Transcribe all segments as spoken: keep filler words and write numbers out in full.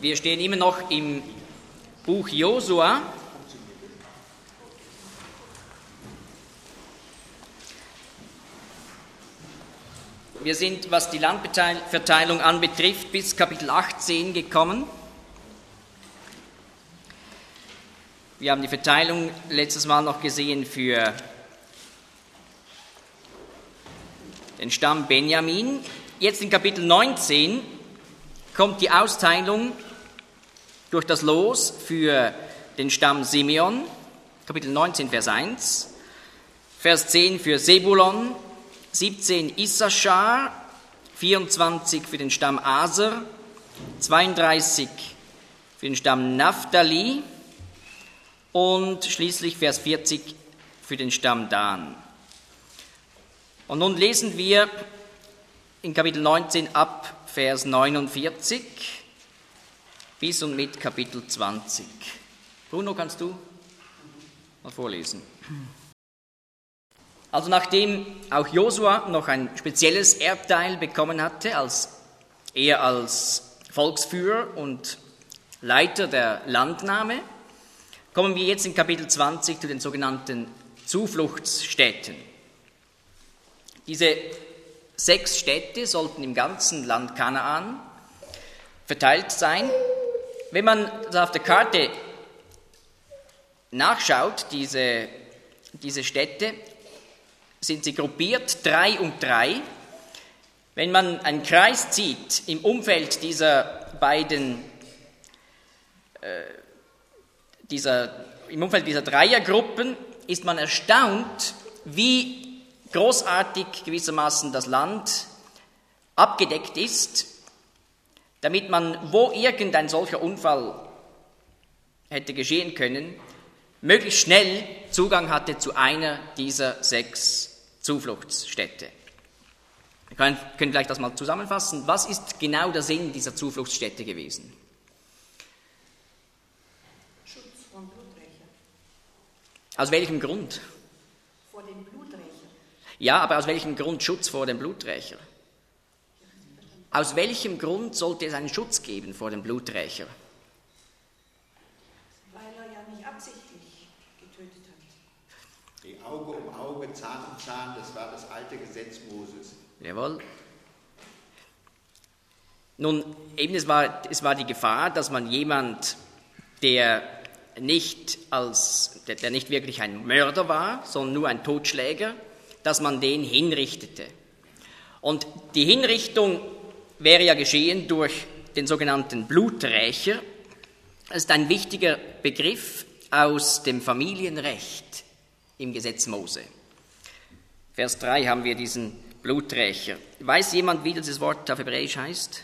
Wir stehen immer noch im Buch Josua. Wir sind, was die Landverteilung anbetrifft, bis Kapitel achtzehn gekommen. Wir haben die Verteilung letztes Mal noch gesehen für den Stamm Benjamin. Jetzt in Kapitel neunzehn kommt die Austeilung durch das Los für den Stamm Simeon. Kapitel neunzehn, Vers eins. Vers zehn für Sebulon. siebzehn Issachar, vierundzwanzig für den Stamm Aser, zweiunddreißig für den Stamm Naphtali und schließlich Vers vierzig für den Stamm Dan. Und nun lesen wir in Kapitel neunzehn ab Vers neunundvierzig bis und mit Kapitel zwanzig. Bruno, kannst du mal vorlesen? Also nachdem auch Josua noch ein spezielles Erbteil bekommen hatte, als er als Volksführer und Leiter der Landnahme, kommen wir jetzt in Kapitel zwanzig zu den sogenannten Zufluchtsstädten. Diese sechs Städte sollten im ganzen Land Kanaan verteilt sein. Wenn man auf der Karte nachschaut, diese, diese Städte, sind sie gruppiert, drei und drei. Wenn man einen Kreis zieht im Umfeld dieser beiden, äh, dieser, im Umfeld dieser Dreiergruppen, ist man erstaunt, wie großartig gewissermaßen das Land abgedeckt ist, damit man, wo irgendein solcher Unfall hätte geschehen können, möglichst schnell Zugang hatte zu einer dieser sechs Zufluchtsstätte. Wir können, können gleich das mal zusammenfassen. Was ist genau der Sinn dieser Zufluchtsstätte gewesen? Schutz vor Bluträchern. Aus welchem Grund? Vor den Bluträchern. Ja, aber aus welchem Grund Schutz vor dem Bluträcher? Aus welchem Grund sollte es einen Schutz geben vor dem Bluträcher? Weil er ja nicht absichtlich getötet hat. Die Auge um Auge, Zahn um Zahn, das war das alte Gesetz Moses. Jawohl. Nun, eben es war, es war die Gefahr, dass man jemand, der nicht, als, der, der nicht wirklich ein Mörder war, sondern nur ein Totschläger, dass man den hinrichtete. Und die Hinrichtung wäre ja geschehen durch den sogenannten Bluträcher. Das ist ein wichtiger Begriff aus dem Familienrecht im Gesetz Mose. Vers drei haben wir diesen Bluträcher. Weiß jemand, wie dieses Wort auf Hebräisch heißt?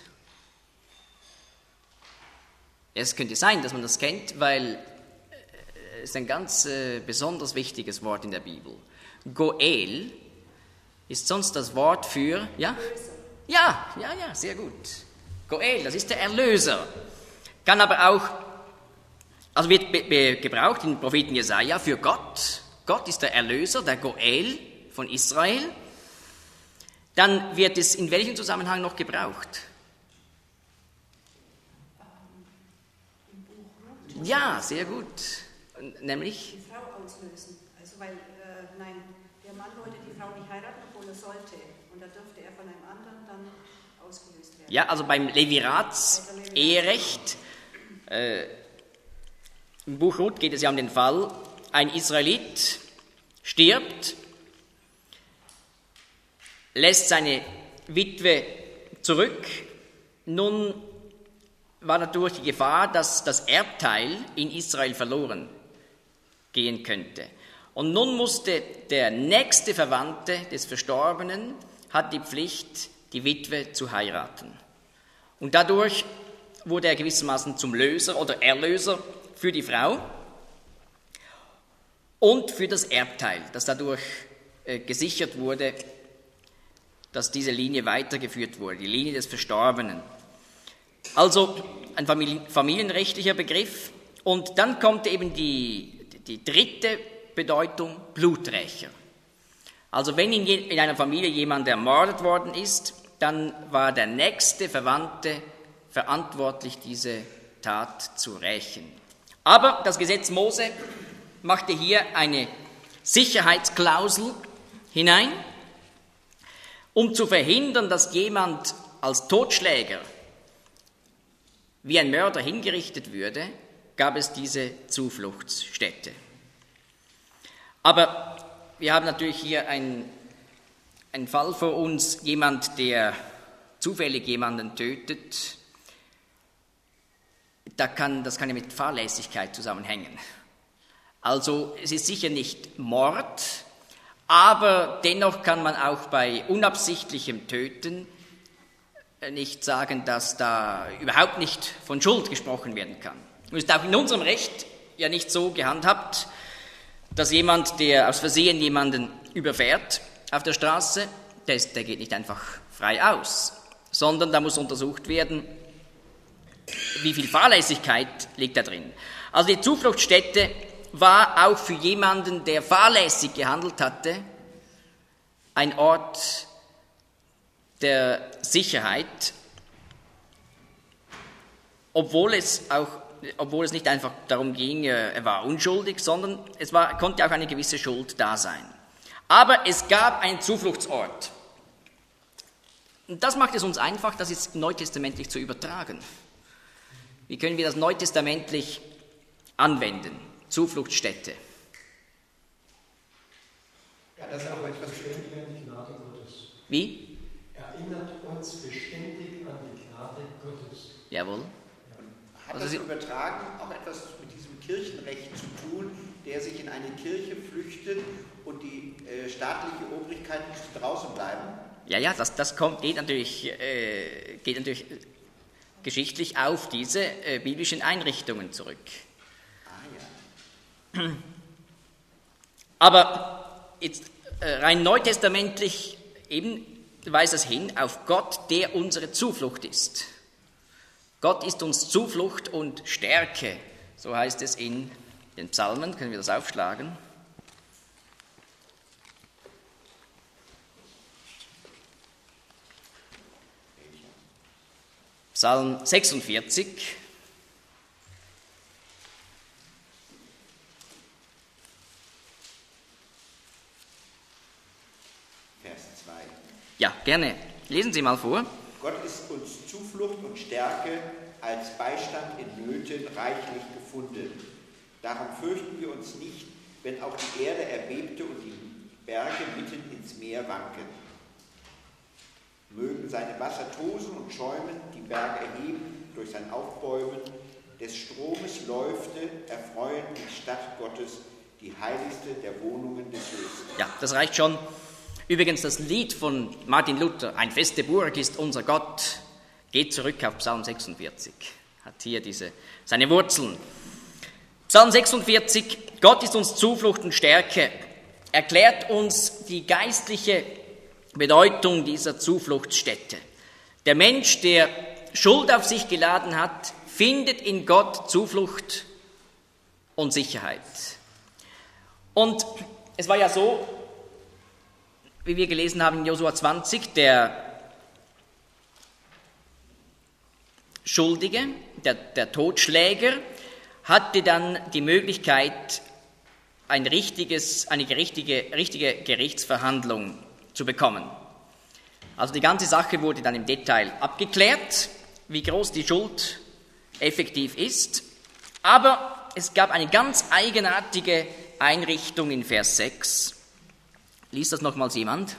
Es könnte sein, dass man das kennt, weil es ein ganz äh, besonders wichtiges Wort in der Bibel. Goel ist sonst das Wort für, ja? Ja, ja, ja, sehr gut. Goel, das ist der Erlöser. Kann aber auch, also wird be- be- gebraucht im Propheten Jesaja für Gott. Gott ist der Erlöser, der Goel von Israel. Dann wird es in welchem Zusammenhang noch gebraucht? Ja, sehr gut. Nämlich? Die Frau auslösen. Also weil, äh, nein, der Mann wollte die Frau nicht heiraten, obwohl er sollte. Und da dürfte er von einem anderen dann ausgelöst werden. Ja, also beim Levirats-Eherecht, äh, im Buch Ruth geht es ja um den Fall, ein Israelit stirbt, lässt seine Witwe zurück. Nun war natürlich die Gefahr, dass das Erbteil in Israel verloren gehen könnte. Und nun musste der nächste Verwandte des Verstorbenen, hat die Pflicht, die Witwe zu heiraten. Und dadurch wurde er gewissermaßen zum Löser oder Erlöser für die Frau und für das Erbteil, das dadurch äh, gesichert wurde, dass diese Linie weitergeführt wurde, die Linie des Verstorbenen. Also ein familienrechtlicher Begriff. Und dann kommt eben die, die dritte Bedeutung, Bluträcher. Also wenn in, je, in einer Familie jemand ermordet worden ist, dann war der nächste Verwandte verantwortlich, diese Tat zu rächen. Aber das Gesetz Mose machte hier eine Sicherheitsklausel hinein, um zu verhindern, dass jemand als Totschläger wie ein Mörder hingerichtet würde, gab es diese Zufluchtsstätte. Aber wir haben natürlich hier einen, einen Fall vor uns, jemand, der zufällig jemanden tötet. Da kann, das kann ja mit Fahrlässigkeit zusammenhängen. Also es ist sicher nicht Mord, aber dennoch kann man auch bei unabsichtlichem Töten nicht sagen, dass da überhaupt nicht von Schuld gesprochen werden kann. Es ist auch in unserem Recht ja nicht so gehandhabt, dass jemand, der aus Versehen jemanden überfährt auf der Straße, der, ist, der geht nicht einfach frei aus, sondern da muss untersucht werden, wie viel Fahrlässigkeit liegt da drin. Also die Zufluchtsstätte war auch für jemanden, der fahrlässig gehandelt hatte, ein Ort der Sicherheit, obwohl es auch, obwohl es nicht einfach darum ging, er war unschuldig, sondern es war, konnte auch eine gewisse Schuld da sein. Aber es gab einen Zufluchtsort. Und das macht es uns einfach, das jetzt neutestamentlich zu übertragen. Wie können wir das neutestamentlich anwenden? Zufluchtsstätte. Ja, das ist auch etwas beständig an die Gnade Gottes. Wie? Erinnert uns beständig an die Gnade Gottes. Jawohl. Hat Also das Sie- übertragen auch etwas mit diesem Kirchenrecht zu tun, der sich in eine Kirche flüchtet und die äh, staatliche Obrigkeit muss draußen bleiben? Ja, ja, das, das kommt, geht natürlich, äh, geht natürlich geschichtlich auf diese äh, biblischen Einrichtungen zurück. Ah ja. Aber jetzt äh, rein neutestamentlich eben weist es hin auf Gott, der unsere Zuflucht ist. Gott ist uns Zuflucht und Stärke, so heißt es in den Psalmen. Können wir das aufschlagen? Psalm sechsundvierzig. Vers zwei. Ja, gerne. Lesen Sie mal vor. Gott ist uns Zuflucht und Stärke als Beistand in Nöten reichlich gefunden. Darum fürchten wir uns nicht, wenn auch die Erde erbebte und die Berge mitten ins Meer wanken. Mögen seine Wasser tosen und schäumen, die Berge erheben durch sein Aufbäumen. Des Stromes Läufte erfreuen die Stadt Gottes, die heiligste der Wohnungen des Höchsten. Ja, das reicht schon. Übrigens, das Lied von Martin Luther, Ein feste Burg ist unser Gott, geht zurück auf Psalm sechsundvierzig, hat hier diese, seine Wurzeln. Psalm sechsundvierzig, Gott ist uns Zuflucht und Stärke, erklärt uns die geistliche Bedeutung dieser Zufluchtsstätte. Der Mensch, der Schuld auf sich geladen hat, findet in Gott Zuflucht und Sicherheit. Und es war ja so, wie wir gelesen haben in Josua zwanzig, der Schuldige, der, der Totschläger, hatte dann die Möglichkeit, ein richtiges, eine richtige, richtige Gerichtsverhandlung zu bekommen. Also die ganze Sache wurde dann im Detail abgeklärt, wie groß die Schuld effektiv ist. Aber es gab eine ganz eigenartige Einrichtung in Vers sechs. Liest das nochmals jemand?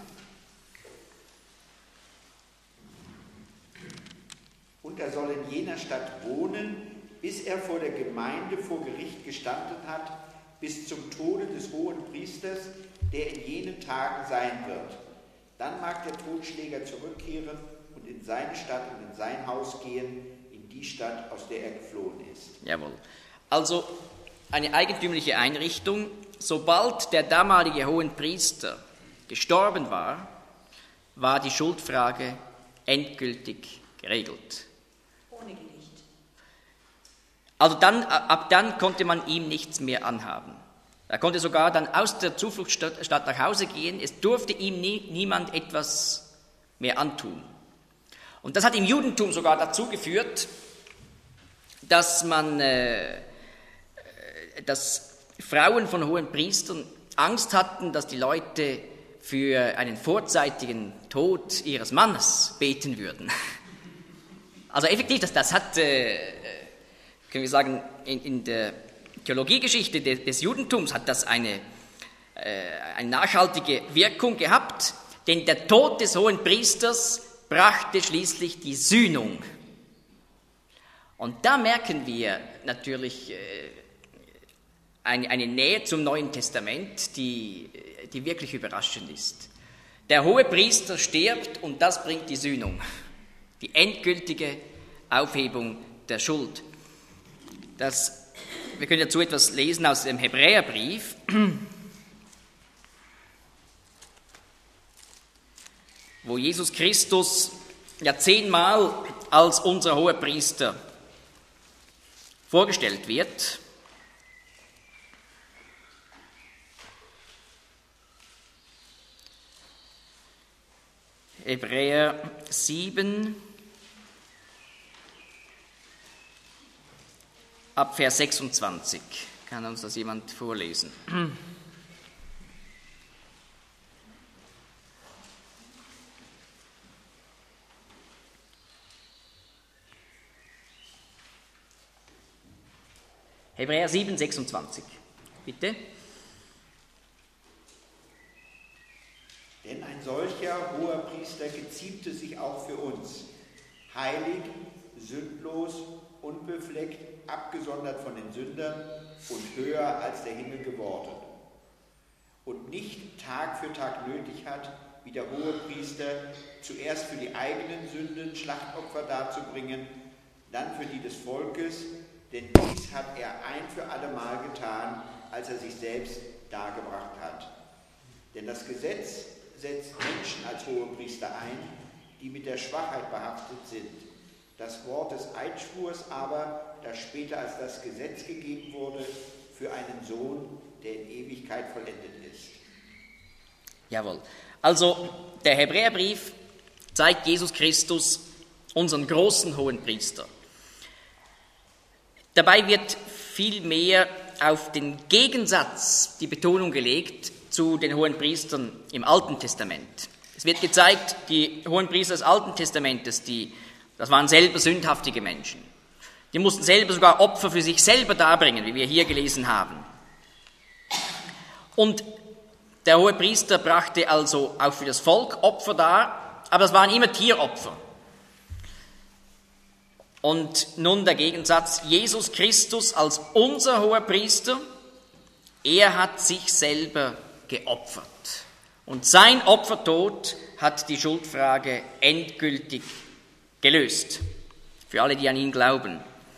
Und er soll in jener Stadt wohnen, bis er vor der Gemeinde vor Gericht gestanden hat, bis zum Tode des hohen Priesters, der in jenen Tagen sein wird. Dann mag der Totschläger zurückkehren und in seine Stadt und in sein Haus gehen, in die Stadt, aus der er geflohen ist. Jawohl. Also eine eigentümliche Einrichtung. Sobald der damalige Hohenpriester gestorben war, war die Schuldfrage endgültig geregelt. Ohne Gericht. Also dann, ab dann konnte man ihm nichts mehr anhaben. Er konnte sogar dann aus der Zufluchtsstadt nach Hause gehen. Es durfte ihm nie, niemand etwas mehr antun. Und das hat im Judentum sogar dazu geführt, dass man, äh, dass Frauen von hohen Priestern Angst hatten, dass die Leute für einen vorzeitigen Tod ihres Mannes beten würden. Also effektiv, das, das hat, äh, können wir sagen, in, in der Theologiegeschichte des, des Judentums hat das eine, äh, eine nachhaltige Wirkung gehabt, denn der Tod des hohen Priesters brachte schließlich die Sühnung. Und da merken wir natürlich äh, eine, eine Nähe zum Neuen Testament, die, die wirklich überraschend ist. Der hohe Priester stirbt und das bringt die Sühnung, die endgültige Aufhebung der Schuld. Das, wir können dazu etwas lesen aus dem Hebräerbrief. Wo Jesus Christus ja zehnmal als unser hoher Priester vorgestellt wird. Hebräer sieben, ab Vers sechsundzwanzig. Kann uns das jemand vorlesen? Hebräer sieben, sechsundzwanzig. Bitte. Denn ein solcher hoher Priester geziemte sich auch für uns, heilig, sündlos, unbefleckt, abgesondert von den Sündern und höher als der Himmel geworden. Und nicht Tag für Tag nötig hat, wie der hohe Priester, zuerst für die eigenen Sünden Schlachtopfer darzubringen, dann für die des Volkes, denn dies hat er ein für alle Mal getan, als er sich selbst dargebracht hat. Denn das Gesetz setzt Menschen als hohe Priester ein, die mit der Schwachheit behaftet sind. Das Wort des Eidschwurs aber, das später als das Gesetz gegeben wurde, für einen Sohn, der in Ewigkeit vollendet ist. Jawohl. Also der Hebräerbrief zeigt Jesus Christus, unseren großen hohen Priester. Dabei wird vielmehr auf den Gegensatz die Betonung gelegt zu den hohen Priestern im Alten Testament. Es wird gezeigt, die hohen Priester des Alten Testamentes, die, das waren selber sündhaftige Menschen. Die mussten selber sogar Opfer für sich selber darbringen, wie wir hier gelesen haben. Und der hohe Priester brachte also auch für das Volk Opfer dar, aber das waren immer Tieropfer. Und nun der Gegensatz, Jesus Christus als unser hoher Priester, er hat sich selber geopfert. Und sein Opfertod hat die Schuldfrage endgültig gelöst, für alle, die an ihn glauben.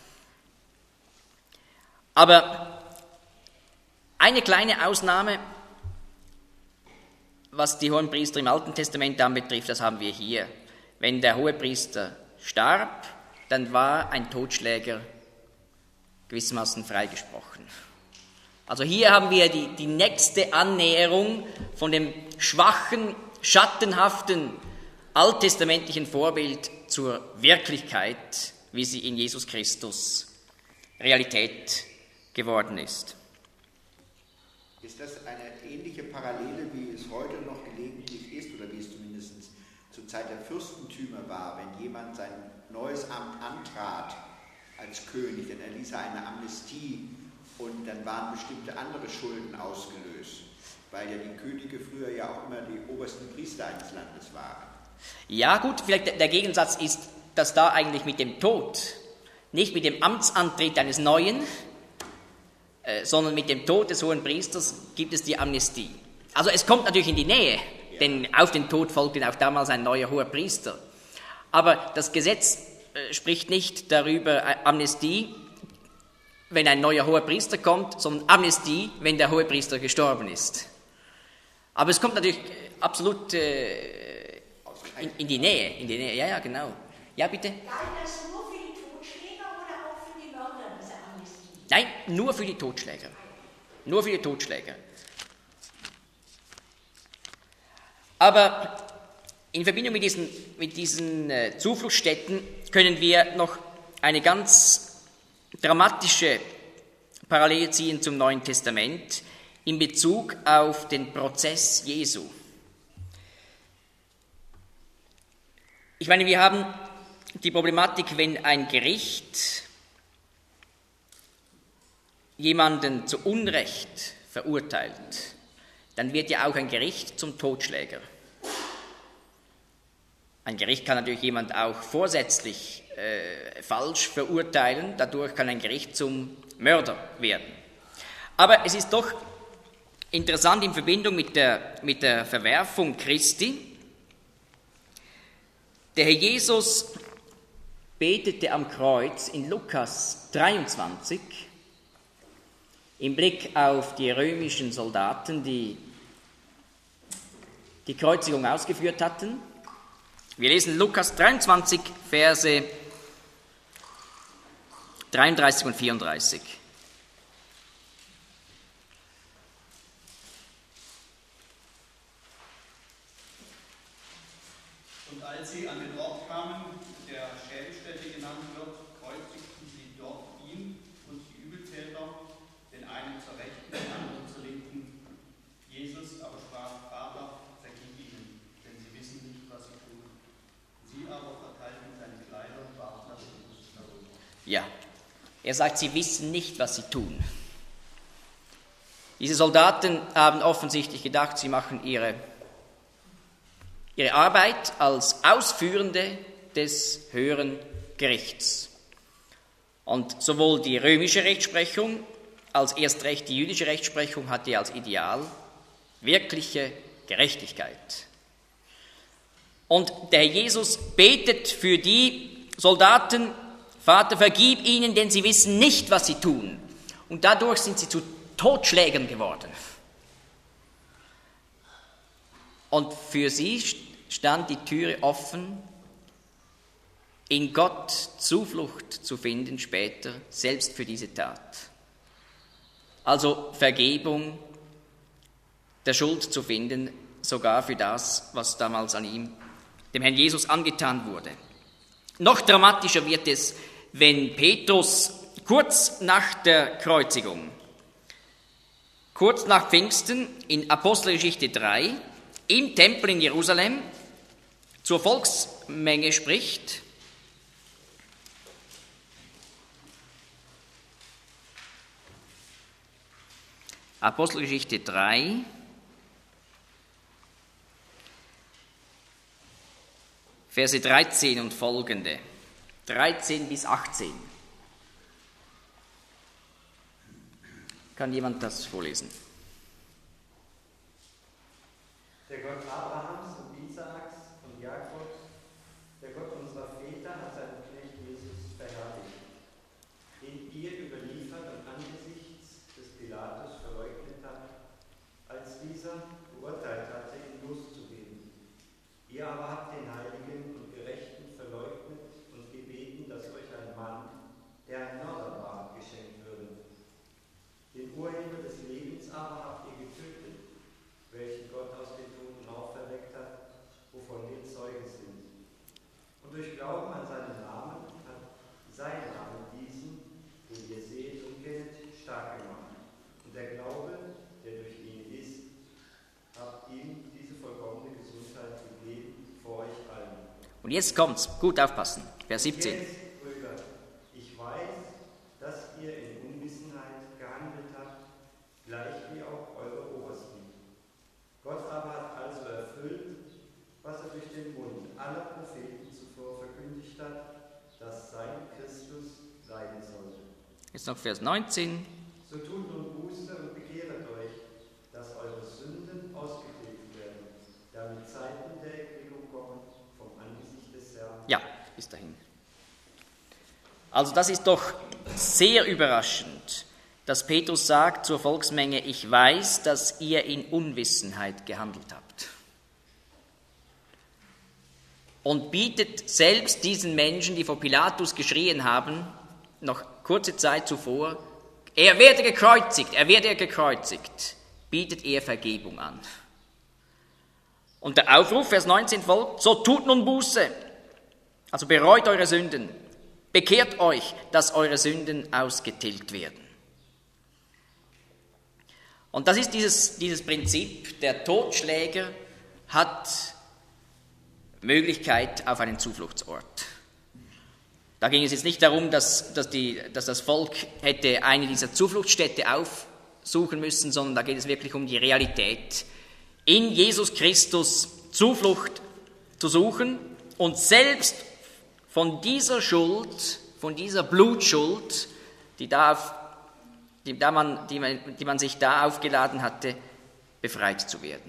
Aber eine kleine Ausnahme, was die hohen Priester im Alten Testament anbetrifft, das haben wir hier. Wenn der Hohepriester starb, dann war ein Totschläger gewissermaßen freigesprochen. Also hier haben wir die, die nächste Annäherung von dem schwachen, schattenhaften, alttestamentlichen Vorbild zur Wirklichkeit, wie sie in Jesus Christus Realität geworden ist. Ist das eine ähnliche Parallele, wie es heute noch gelegentlich ist, oder wie es zumindest zur Zeit der Fürstentümer war, wenn jemand sein neues Amt antrat als König, denn er ließ eine Amnestie und dann waren bestimmte andere Schulden ausgelöst, weil ja die Könige früher ja auch immer die obersten Priester eines Landes waren. Ja gut, vielleicht der Gegensatz ist, dass da eigentlich mit dem Tod, nicht mit dem Amtsantritt eines Neuen, äh, sondern mit dem Tod des hohen Priesters gibt es die Amnestie. Also es kommt natürlich in die Nähe, ja. Denn auf den Tod folgte auch damals ein neuer hoher Priester. Aber das Gesetz äh, spricht nicht darüber, äh, Amnestie, wenn ein neuer hoher Priester kommt, sondern Amnestie, wenn der hohe Priester gestorben ist. Aber es kommt natürlich absolut äh, in, in die Nähe, in die Nähe, ja, ja, genau. Ja, bitte? Galt das nur für die Totschläger oder auch für die Mörder, diese Amnestie? Nein, nur für die Totschläger. Nur für die Totschläger. Aber in Verbindung mit diesen, mit diesen äh, Zufluchtsstätten können wir noch eine ganz dramatische Parallele ziehen zum Neuen Testament in Bezug auf den Prozess Jesu. Ich meine, wir haben die Problematik, wenn ein Gericht jemanden zu Unrecht verurteilt, dann wird ja auch ein Gericht zum Totschläger. Ein Gericht kann natürlich jemand auch vorsätzlich äh, falsch verurteilen, dadurch kann ein Gericht zum Mörder werden. Aber es ist doch interessant in Verbindung mit der, mit der Verwerfung Christi. Der Herr Jesus betete am Kreuz in Lukas dreiundzwanzig im Blick auf die römischen Soldaten, die die Kreuzigung ausgeführt hatten. Wir lesen Lukas dreiundzwanzig, Verse dreiunddreißig und vierunddreißig. Und als sie an den Ort kamen, der Schädelstätte genannt wird, kreuzigten sie dort ihn und die Übeltäter, den einen zur Rechten, den anderen zur Linken. Jesus aber sprach: Vater, vergib ihnen, denn sie wissen nicht, was sie tun. Sie aber verteilten seine Kleider und warfen das Blut darüber. Ja, er sagt, sie wissen nicht, was sie tun. Diese Soldaten haben offensichtlich gedacht, sie machen ihre, ihre Arbeit als Ausführende des höheren Gerichts. Und sowohl die römische Rechtsprechung als erst recht die jüdische Rechtsprechung hatte als Ideal wirkliche Gerechtigkeit. Und der Herr Jesus betet für die Soldaten: Vater, vergib ihnen, denn sie wissen nicht, was sie tun. Und dadurch sind sie zu Totschlägern geworden. Und für sie stand die Türe offen, in Gott Zuflucht zu finden, später, selbst für diese Tat. Also Vergebung der Schuld zu finden, sogar für das, was damals an ihm, dem Herrn Jesus, angetan wurde. Noch dramatischer wird es, wenn Petrus kurz nach der Kreuzigung, kurz nach Pfingsten in Apostelgeschichte drei, im Tempel in Jerusalem zur Volksmenge spricht. Apostelgeschichte drei, Verse dreizehn und folgende, dreizehn bis achtzehn. Kann jemand das vorlesen? Der Gott Abrahams und Isaaks und Jakobs, der Gott unserer Väter, hat seinen Knecht Jesus verherrlicht, den ihr überliefert und angesichts des Pilatus verleugnet habt, als dieser geurteilt hatte, ihn loszugeben. Ihr aber habt den Heiligen und Gerechten verleugnet und gebeten, dass euch ein Mann, der ein Mörder war, geschenkt würde. Den Urheber des Lebens aber habt ihr getötet, welchen Gott aus den Toten auferweckt hat, wovon wir Zeugen sind. Und durch Glauben an seinen Namen hat sein Name diesen, den ihr seht und kennt, stark gemacht. Und der Glaube, der durch ihn ist, hat ihm diese vollkommene Gesundheit gegeben vor euch allen. Und jetzt kommt's, gut aufpassen, Vers siebzehn. Jetzt, Brüder, ich weiß, dass ihr in Unwissenheit gehandelt habt, gleich wie auch eure Obersten. Gott aber hat also erfüllt, was er durch den Mund aller Propheten zuvor verkündigt hat, dass sein Christus leiden sollte. Jetzt noch Vers neunzehn. So tut nun Buße und bekehret euch, dass eure Sünden ausgetilgt werden, damit Zeiten der Erquickung kommen vom Angesicht des Herrn. Ja, bis dahin. Also das ist doch sehr überraschend, dass Petrus sagt zur Volksmenge: Ich weiß, dass ihr in Unwissenheit gehandelt habt. Und bietet selbst diesen Menschen, die vor Pilatus geschrien haben, noch kurze Zeit zuvor, er werde gekreuzigt, er werde gekreuzigt, bietet er Vergebung an. Und der Aufruf, Vers neunzehn folgt: So tut nun Buße, also bereut eure Sünden, Bekehrt euch, dass eure Sünden ausgetilgt werden. Und das ist dieses, dieses Prinzip, der Totschläger hat Möglichkeit auf einen Zufluchtsort. Da ging es jetzt nicht darum, dass, dass, die, dass das Volk hätte eine dieser Zufluchtsstädte aufsuchen müssen, sondern da geht es wirklich um die Realität, in Jesus Christus Zuflucht zu suchen und selbst von dieser Schuld, von dieser Blutschuld, die, da auf, die, da man, die, man, die man sich da aufgeladen hatte, befreit zu werden.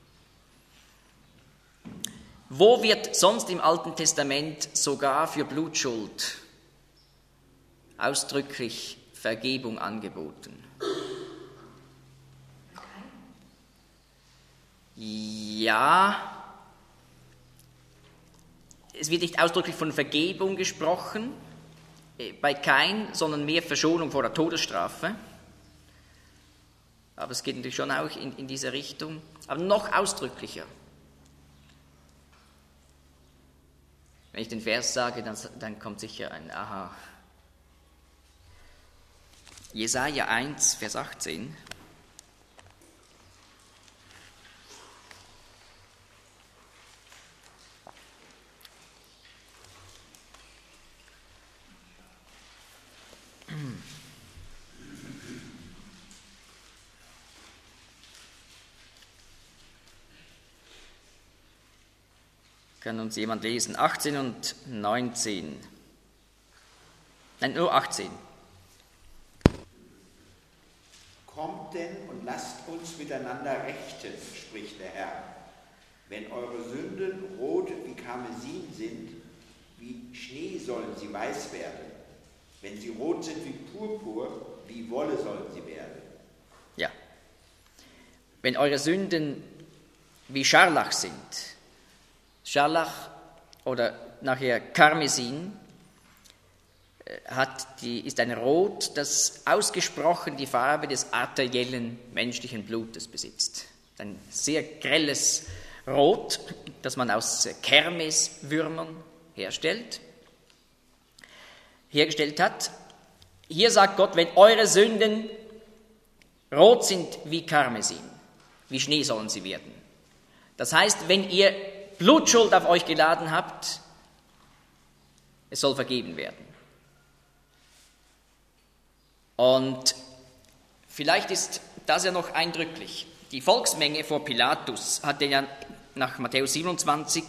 Wo wird sonst im Alten Testament sogar für Blutschuld ausdrücklich Vergebung angeboten? Ja, es wird nicht ausdrücklich von Vergebung gesprochen bei Kain, sondern mehr Verschonung vor der Todesstrafe. Aber es geht natürlich schon auch in, in diese Richtung, aber noch ausdrücklicher. Wenn ich den Vers sage, dann, dann kommt sicher ein Aha. Jesaja eins, Vers achtzehn. Kann uns jemand lesen? achtzehn und neunzehn. Nein, nur achtzehn. Kommt denn und lasst uns miteinander rechten, spricht der Herr. Wenn eure Sünden rot wie Karmesin sind, wie Schnee sollen sie weiß werden. Wenn sie rot sind wie Purpur, wie Wolle sollen sie werden. Ja. Wenn eure Sünden wie Scharlach sind, Scharlach oder nachher Karmesin hat die, ist ein Rot, das ausgesprochen die Farbe des arteriellen menschlichen Blutes besitzt. Ein sehr grelles Rot, das man aus Kermeswürmern herstellt, hergestellt hat. Hier sagt Gott, wenn eure Sünden rot sind wie Karmesin, wie Schnee sollen sie werden. Das heißt, wenn ihr Blutschuld auf euch geladen habt, es soll vergeben werden. Und vielleicht ist das ja noch eindrücklich. Die Volksmenge vor Pilatus hatte ja nach Matthäus siebenundzwanzig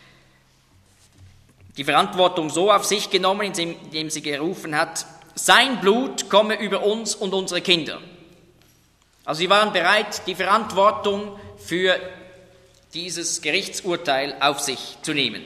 die Verantwortung so auf sich genommen, indem sie gerufen hat, sein Blut komme über uns und unsere Kinder. Also sie waren bereit, die Verantwortung für dieses Gerichtsurteil auf sich zu nehmen.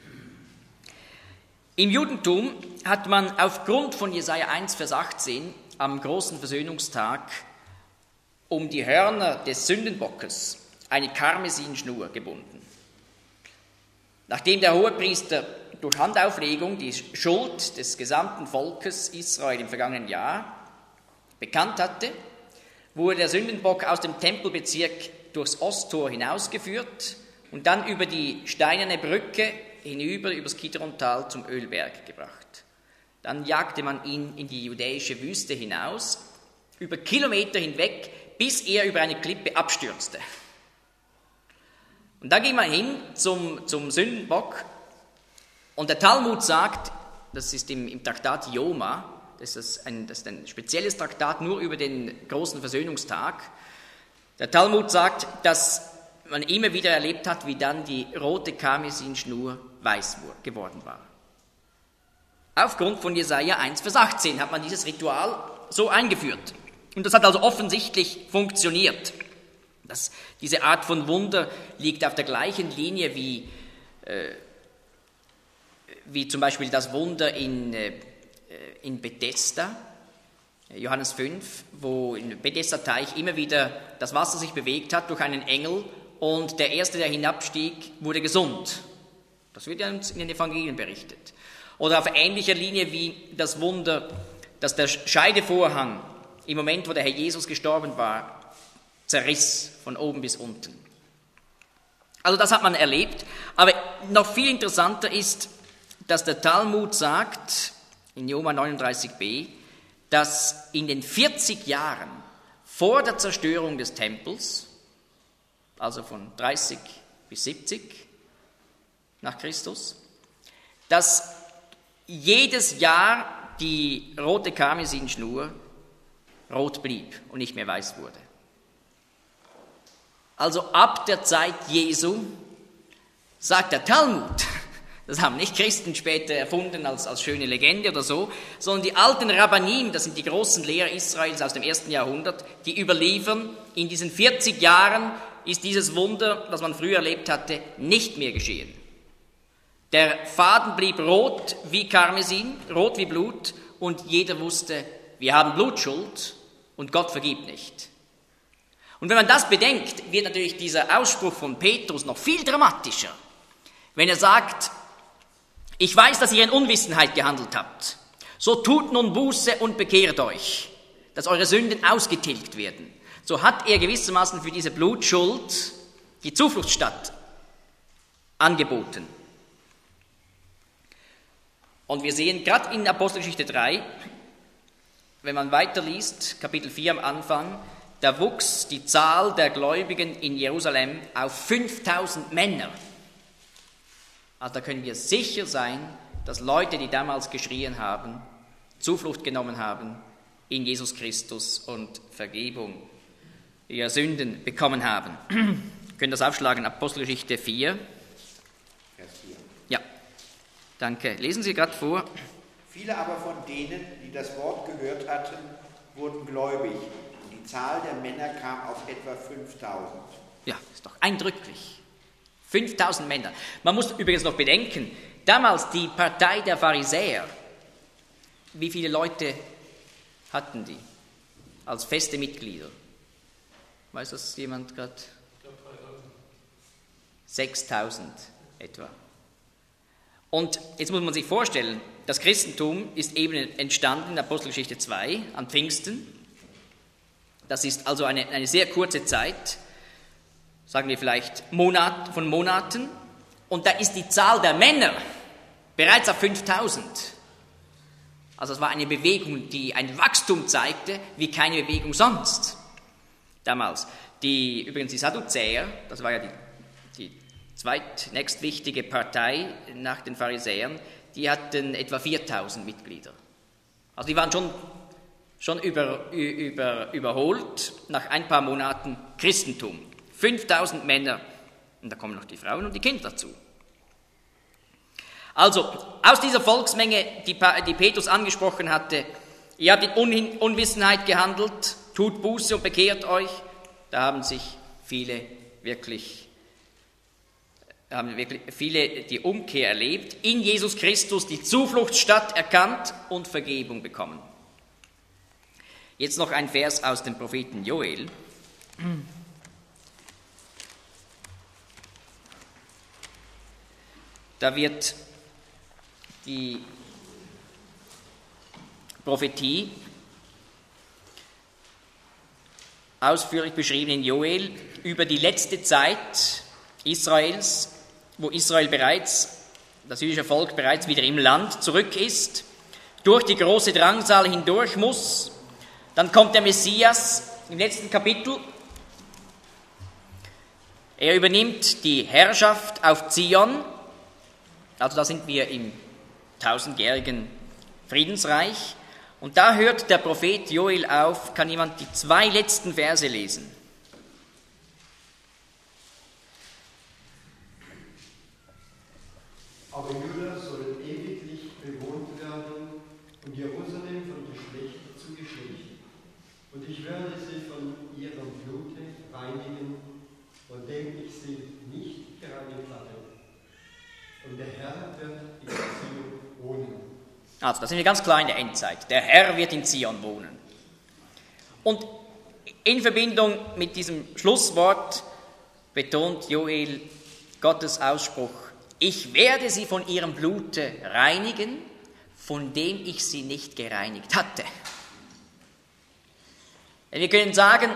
Im Judentum hat man aufgrund von Jesaja eins, Vers achtzehn am großen Versöhnungstag um die Hörner des Sündenbockes eine Karmesinschnur gebunden. Nachdem der Hohepriester durch Handauflegung die Schuld des gesamten Volkes Israel im vergangenen Jahr bekannt hatte, wurde der Sündenbock aus dem Tempelbezirk durchs Osttor hinausgeführt und dann über die steinerne Brücke hinüber übers Kidrontal zum Ölberg gebracht. Dann jagte man ihn in die judäische Wüste hinaus, über Kilometer hinweg, bis er über eine Klippe abstürzte. Und da ging man hin zum, zum Sündenbock und der Talmud sagt, das ist im, im Traktat Yoma, das ist, ein, das ist ein spezielles Traktat nur über den großen Versöhnungstag. Der Talmud sagt, dass man immer wieder erlebt hat, wie dann die rote Karmesinschnur weiß geworden war. Aufgrund von Jesaja eins, Vers achtzehn hat man dieses Ritual so eingeführt. Und das hat also offensichtlich funktioniert. Das, diese Art von Wunder liegt auf der gleichen Linie wie, äh, wie zum Beispiel das Wunder in, äh, in Bethesda, Johannes fünf, wo im Bethesda-Teich immer wieder das Wasser sich bewegt hat durch einen Engel und der Erste, der hinabstieg, wurde gesund. Das wird ja uns in den Evangelien berichtet. Oder auf ähnlicher Linie wie das Wunder, dass der Scheidevorhang im Moment, wo der Herr Jesus gestorben war, zerriss von oben bis unten. Also das hat man erlebt. Aber noch viel interessanter ist, dass der Talmud sagt, in Joma neununddreißig b, dass in den vierzig Jahren vor der Zerstörung des Tempels, also von dreißig bis siebzig nach Christus, dass jedes Jahr die rote Karmesinschnur rot blieb und nicht mehr weiß wurde. Also ab der Zeit Jesu, sagt der Talmud, das haben nicht Christen später erfunden als, als schöne Legende oder so, sondern die alten Rabbanim, das sind die großen Lehrer Israels aus dem ersten Jahrhundert, die überliefern, in diesen vierzig Jahren ist dieses Wunder, das man früher erlebt hatte, nicht mehr geschehen. Der Faden blieb rot wie Karmesin, rot wie Blut, und jeder wusste, wir haben Blutschuld und Gott vergibt nicht. Und wenn man das bedenkt, wird natürlich dieser Ausspruch von Petrus noch viel dramatischer, wenn er sagt, ich weiß, dass ihr in Unwissenheit gehandelt habt, so tut nun Buße und bekehrt euch, dass eure Sünden ausgetilgt werden. So hat er gewissermaßen für diese Blutschuld die Zufluchtsstadt angeboten. Und wir sehen gerade in Apostelgeschichte drei, wenn man weiterliest, Kapitel vier am Anfang, da wuchs die Zahl der Gläubigen in Jerusalem auf fünftausend Männer. Also da können wir sicher sein, dass Leute, die damals geschrien haben, Zuflucht genommen haben in Jesus Christus und Vergebung ihrer Sünden bekommen haben. Wir können das aufschlagen, Apostelgeschichte vier. Vers vier. Ja, danke. Lesen Sie gerade vor. Viele aber von denen, die das Wort gehört hatten, wurden gläubig. Und die Zahl der Männer kam auf etwa fünftausend. Ja, ist doch eindrücklich. fünftausend Männer. Man muss übrigens noch bedenken, damals die Partei der Pharisäer, wie viele Leute hatten die als feste Mitglieder? Weiß das jemand gerade? sechstausend etwa. Und jetzt muss man sich vorstellen, das Christentum ist eben entstanden in Apostelgeschichte zwei am Pfingsten. Das ist also eine, eine sehr kurze Zeit, sagen wir vielleicht Monat, von Monaten. Und da ist die Zahl der Männer bereits auf fünftausend. Also es war eine Bewegung, die ein Wachstum zeigte, wie keine Bewegung sonst. Damals. Die, übrigens die Sadduzäer, das war ja die, die zweitnächstwichtige Partei nach den Pharisäern, die hatten etwa viertausend Mitglieder. Also die waren schon, schon über, über, überholt nach ein paar Monaten Christentum. fünftausend Männer, und da kommen noch die Frauen und die Kinder dazu. Also, aus dieser Volksmenge, die, die Petrus angesprochen hatte, ihr habt in Un- Unwissenheit gehandelt, tut Buße und bekehrt euch, da haben sich viele wirklich, haben wirklich viele die Umkehr erlebt, in Jesus Christus die Zufluchtsstadt erkannt und Vergebung bekommen. Jetzt noch ein Vers aus dem Propheten Joel. Da wird die Prophetie ausführlich beschrieben in Joel über die letzte Zeit Israels, wo Israel bereits, das jüdische Volk bereits wieder im Land zurück ist, durch die große Drangsal hindurch muss. Dann kommt der Messias im letzten Kapitel. Er übernimmt die Herrschaft auf Zion. Also da sind wir im tausendjährigen Friedensreich. Und da hört der Prophet Joel auf. Kann jemand die zwei letzten Verse lesen? Aber Juda soll ewiglich bewohnt werden und Jerusalem von Geschlecht zu Geschlecht. Und ich werde sie von ihrem Blute reinigen, von dem ich sie nicht gereinigt hatte. Und der Herr wird in Zion wohnen. Also, da sind wir ganz klar in der Endzeit. Der Herr wird in Zion wohnen. Und in Verbindung mit diesem Schlusswort betont Joel Gottes Ausspruch: Ich werde sie von ihrem Blute reinigen, von dem ich sie nicht gereinigt hatte. Wir können sagen,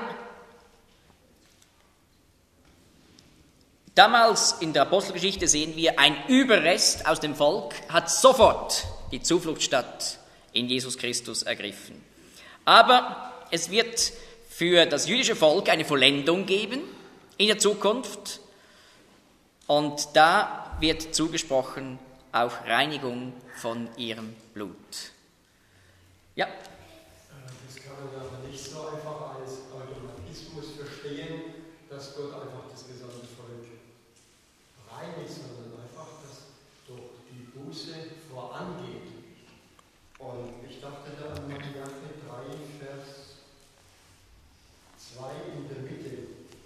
damals in der Apostelgeschichte sehen wir, ein Überrest aus dem Volk hat sofort die Zufluchtsstadt in Jesus Christus ergriffen. Aber es wird für das jüdische Volk eine Vollendung geben in der Zukunft und da wird zugesprochen auch Reinigung von ihrem Blut. Ja. Das kann man aber nicht so einfach als Automatismus verstehen, dass Gott einfach das gesamte Volk reinigt, sondern einfach, dass durch die Buße vorangeht. Und ich dachte da an Malachi drei, Vers zwei in der Mitte.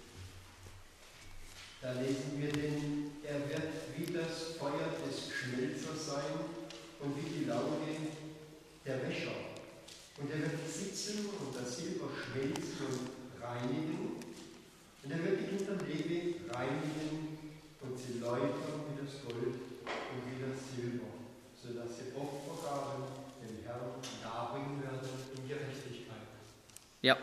Da lesen wir den, er wird wie das Feuer des Schmelzers sein und wie die Lauge der Wäscher. Und er wird sitzen und das Silber schmelzen und reinigen. Und er wird die Kinder Levi reinigen und sie läutern wie das Gold und wie das Silber, sodass sie Opfergaben dem Herrn darbringen werden in Gerechtigkeit. Ja,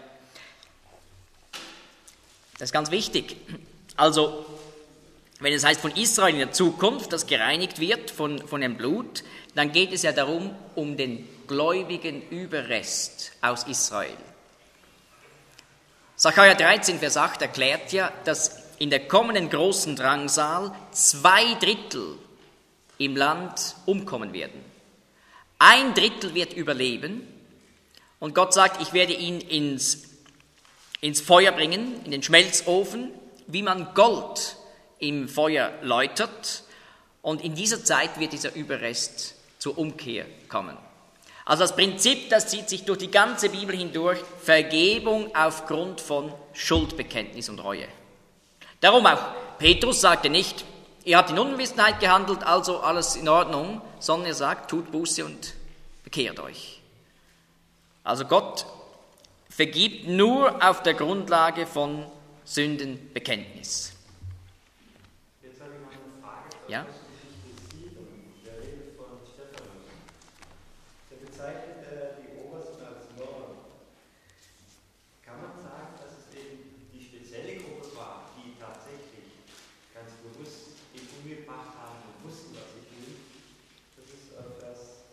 das ist ganz wichtig. Also, wenn es heißt von Israel in der Zukunft, das gereinigt wird von, von dem Blut, dann geht es ja darum, um den gläubigen Überrest aus Israel. Sacharja dreizehn, Vers acht erklärt ja, dass in der kommenden großen Drangsal zwei Drittel im Land umkommen werden. Ein Drittel wird überleben und Gott sagt, ich werde ihn ins, ins Feuer bringen, in den Schmelzofen, wie man Gold im Feuer läutert. Und in dieser Zeit wird dieser Überrest zur Umkehr kommen. Also das Prinzip, das zieht sich durch die ganze Bibel hindurch, Vergebung aufgrund von Schuldbekenntnis und Reue. Darum auch, Petrus sagte nicht, ihr habt in Unwissenheit gehandelt, also alles in Ordnung, sondern er sagt, tut Buße und bekehrt euch. Also Gott vergibt nur auf der Grundlage von Sündenbekenntnis. Jetzt habe ich mal eine Frage. Ja? Der redet von Stephanus. Der bezeichnet äh, die Obersten als Mörder. Kann man sagen, dass es eben die spezielle Gruppe war, die tatsächlich ganz bewusst ihn umgebracht haben und wussten, was sie tun? Das ist äh, Vers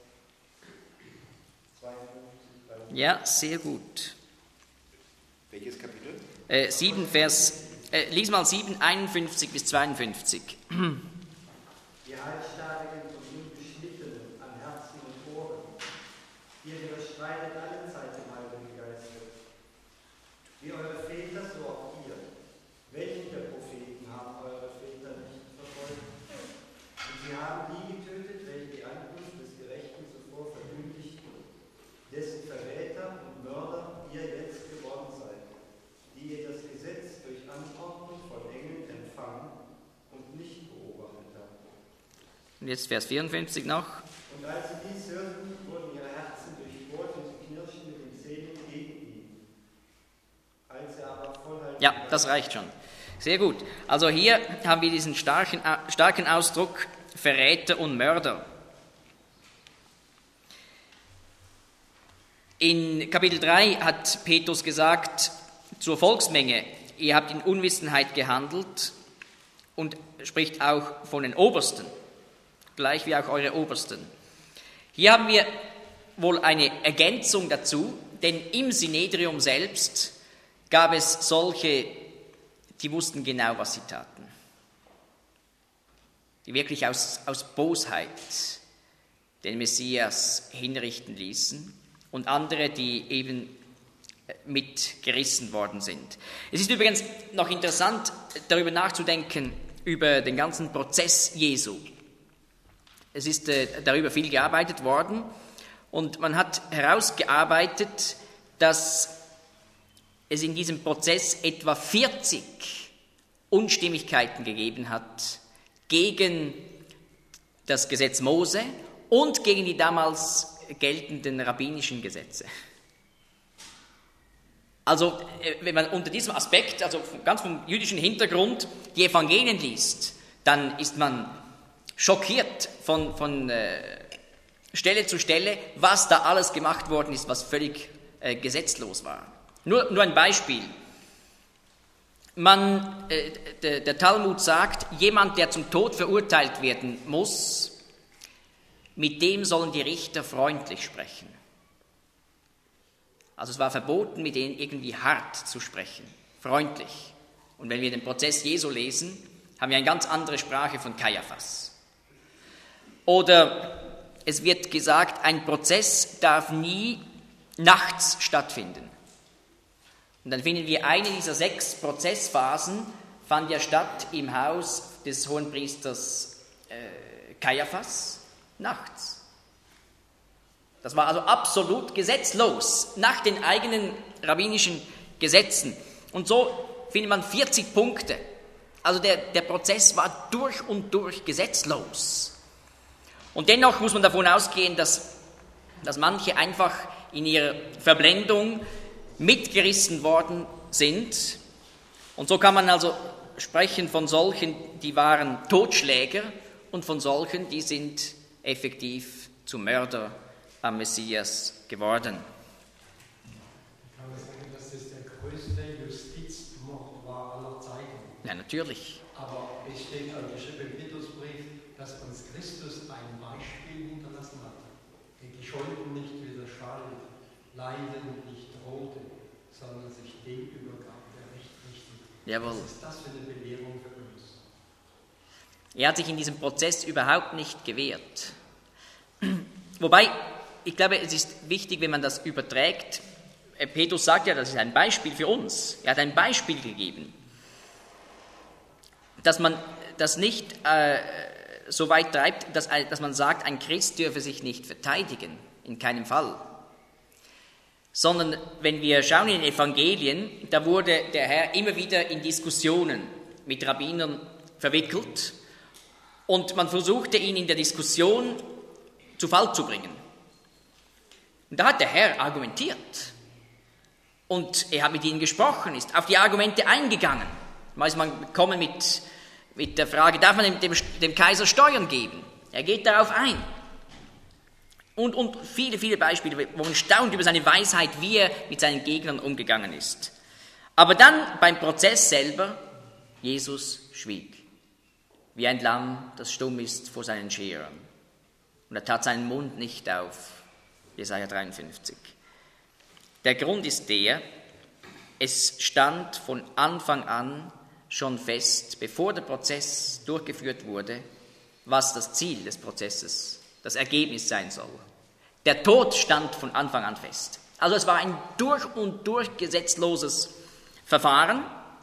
zweiundfünfzig. Ja, sehr gut. Welches Kapitel? Äh, sieben Vers, äh, lies mal sieben, einundfünfzig bis zweiundfünfzig. Die Halsstarrigen und Unbeschnittenen an Herzen und Ohren, ihr widerstreitet alle Zeit im Heiligen Geiste. Wie eure Väter, so auch ihr. Welchen der Propheten haben eure Väter nicht verfolgt? Und sie haben die getötet, welche die Ankunft des Gerechten zuvor verkündigten, dessen Verräter und Mörder ihr jetzt geworden seid, die ihr das Gesetz durch Anordnung von Engeln empfangen und nicht beobachtet habt. Und jetzt Vers vierundfünfzig noch. Und als sie dies hörten, wurden ihre Herzen durchbohrt und sie knirschten mit den Zähnen gegen ihn. Als er aber voll Ja, das reicht schon. Sehr gut. Also hier haben wir diesen starken, starken Ausdruck Verräter und Mörder. In Kapitel drei hat Petrus gesagt zur Volksmenge, ihr habt in Unwissenheit gehandelt und spricht auch von den Obersten, gleich wie auch eure Obersten. Hier haben wir wohl eine Ergänzung dazu, denn im Synedrium selbst gab es solche, die wussten genau, was sie taten, die wirklich aus, aus Bosheit den Messias hinrichten ließen. Und andere, die eben mitgerissen worden sind. Es ist übrigens noch interessant, darüber nachzudenken, über den ganzen Prozess Jesu. Es ist äh, darüber viel gearbeitet worden und man hat herausgearbeitet, dass es in diesem Prozess etwa vierzig Unstimmigkeiten gegeben hat gegen das Gesetz Mose und gegen die damals geltenden rabbinischen Gesetze. Also, wenn man unter diesem Aspekt, also ganz vom jüdischen Hintergrund, die Evangelien liest, dann ist man schockiert von, von äh, Stelle zu Stelle, was da alles gemacht worden ist, was völlig äh, gesetzlos war. Nur, nur ein Beispiel. Man, äh, der, der Talmud sagt, jemand, der zum Tod verurteilt werden muss, mit dem sollen die Richter freundlich sprechen. Also es war verboten, mit denen irgendwie hart zu sprechen, freundlich. Und wenn wir den Prozess Jesu lesen, haben wir eine ganz andere Sprache von Kaiaphas. Oder es wird gesagt, ein Prozess darf nie nachts stattfinden. Und dann finden wir, eine dieser sechs Prozessphasen fand ja statt im Haus des Hohenpriesters äh, Kaiaphas nachts. Das war also absolut gesetzlos, nach den eigenen rabbinischen Gesetzen. Und so findet man vierzig Punkte. Also der, der Prozess war durch und durch gesetzlos. Und dennoch muss man davon ausgehen, dass, dass manche einfach in ihrer Verblendung mitgerissen worden sind. Und so kann man also sprechen von solchen, die waren Totschläger, und von solchen, die sind effektiv zu Mörder am Messias geworden. Kann man sagen, dass das der größte Justizmord war aller Zeiten? Ja, natürlich. Aber es steht auch geschrieben im Petrusbrief, dass uns Christus ein Beispiel hinterlassen hat, der gescholten nicht widerschaltet, leidend nicht drohte, sondern sich dem übergab, der Recht richtet. Jawohl. Was ist das für eine Belehrung für uns? Er hat sich in diesem Prozess überhaupt nicht gewehrt. Wobei, ich glaube, es ist wichtig, wenn man das überträgt. Petrus sagt ja, das ist ein Beispiel für uns. Er hat ein Beispiel gegeben, dass man das nicht äh, so weit treibt, dass, dass man sagt, ein Christ dürfe sich nicht verteidigen, in keinem Fall. Sondern wenn wir schauen in den Evangelien, da wurde der Herr immer wieder in Diskussionen mit Rabbinern verwickelt und man versuchte ihn in der Diskussion zu Fall zu bringen. Und da hat der Herr argumentiert und er hat mit ihnen gesprochen, ist auf die Argumente eingegangen. Mal ist man gekommen mit, mit der Frage, darf man dem, dem, dem Kaiser Steuern geben? Er geht darauf ein. Und, und viele, viele Beispiele, wo man staunt über seine Weisheit, wie er mit seinen Gegnern umgegangen ist. Aber dann beim Prozess selber, Jesus schwieg, wie ein Lamm, das stumm ist vor seinen Scherern. Und er tat seinen Mund nicht auf, Jesaja dreiundfünfzig. Der Grund ist der, es stand von Anfang an schon fest, bevor der Prozess durchgeführt wurde, was das Ziel des Prozesses, das Ergebnis sein soll. Der Tod stand von Anfang an fest. Also es war ein durch und durch gesetzloses Verfahren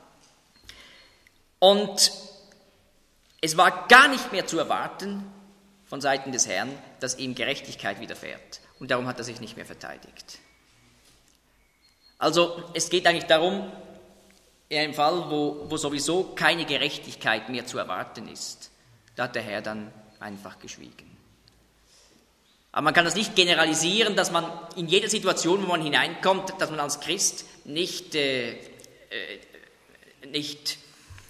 und es war gar nicht mehr zu erwarten von Seiten des Herrn, dass ihm Gerechtigkeit widerfährt. Und darum hat er sich nicht mehr verteidigt. Also es geht eigentlich darum, in einem Fall, wo, wo sowieso keine Gerechtigkeit mehr zu erwarten ist, da hat der Herr dann einfach geschwiegen. Aber man kann das nicht generalisieren, dass man in jeder Situation, wo man hineinkommt, dass man als Christ nicht, äh, äh, nicht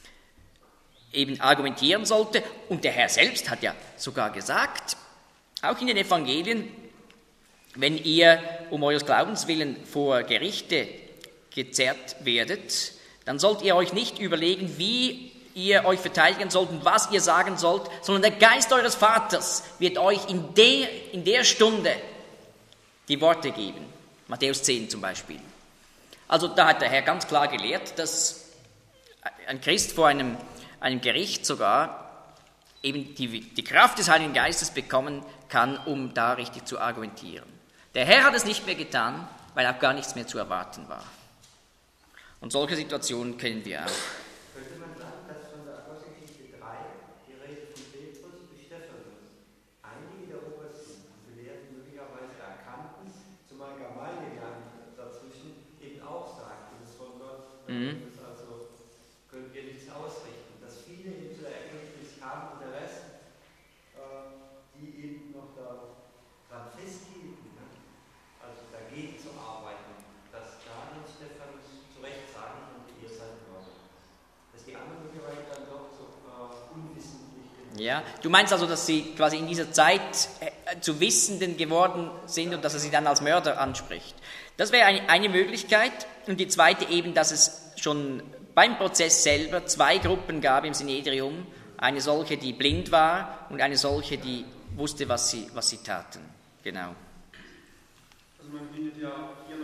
eben argumentieren sollte. Und der Herr selbst hat ja sogar gesagt, auch in den Evangelien, wenn ihr um eures Glaubens willen vor Gerichte gezerrt werdet, dann sollt ihr euch nicht überlegen, wie ihr euch verteidigen sollt und was ihr sagen sollt, sondern der Geist eures Vaters wird euch in der, in der Stunde die Worte geben. Matthäus zehn zum Beispiel. Also da hat der Herr ganz klar gelehrt, dass ein Christ vor einem, einem Gericht sogar eben die, die Kraft des Heiligen Geistes bekommen kann, um da richtig zu argumentieren. Der Herr hat es nicht mehr getan, weil auch gar nichts mehr zu erwarten war. Und solche Situationen kennen wir auch. Könnte man sagen, dass von der Apostelgeschichte drei die Rede von Petrus bis Stephanus einige der Obersten und Gelehrten möglicherweise erkannten, zumal Gamaliel dazwischen eben auch sagte, das von Gott, Mhm. das also können wir nichts ausrichten, dass viele eben zu der Erkenntnis kamen und der Rest, äh, die eben noch daran festhielten, ne? Also dagegen zu arbeiten, dass da nicht Stephanus zu Recht sagen konnte, ihr seid Mörder. Dass die anderen möglicherweise dann doch so äh, unwissentlich sind. Ja, du meinst also, dass sie quasi in dieser Zeit äh, zu Wissenden geworden sind und dass er sie dann als Mörder anspricht. Das wäre eine, eine Möglichkeit. Und die zweite eben, dass es schon beim Prozess selber zwei Gruppen gab im Synedrium. Eine solche, die blind war und eine solche, die wusste, was sie, was sie taten. Genau. Also man findet ja hier noch in Vers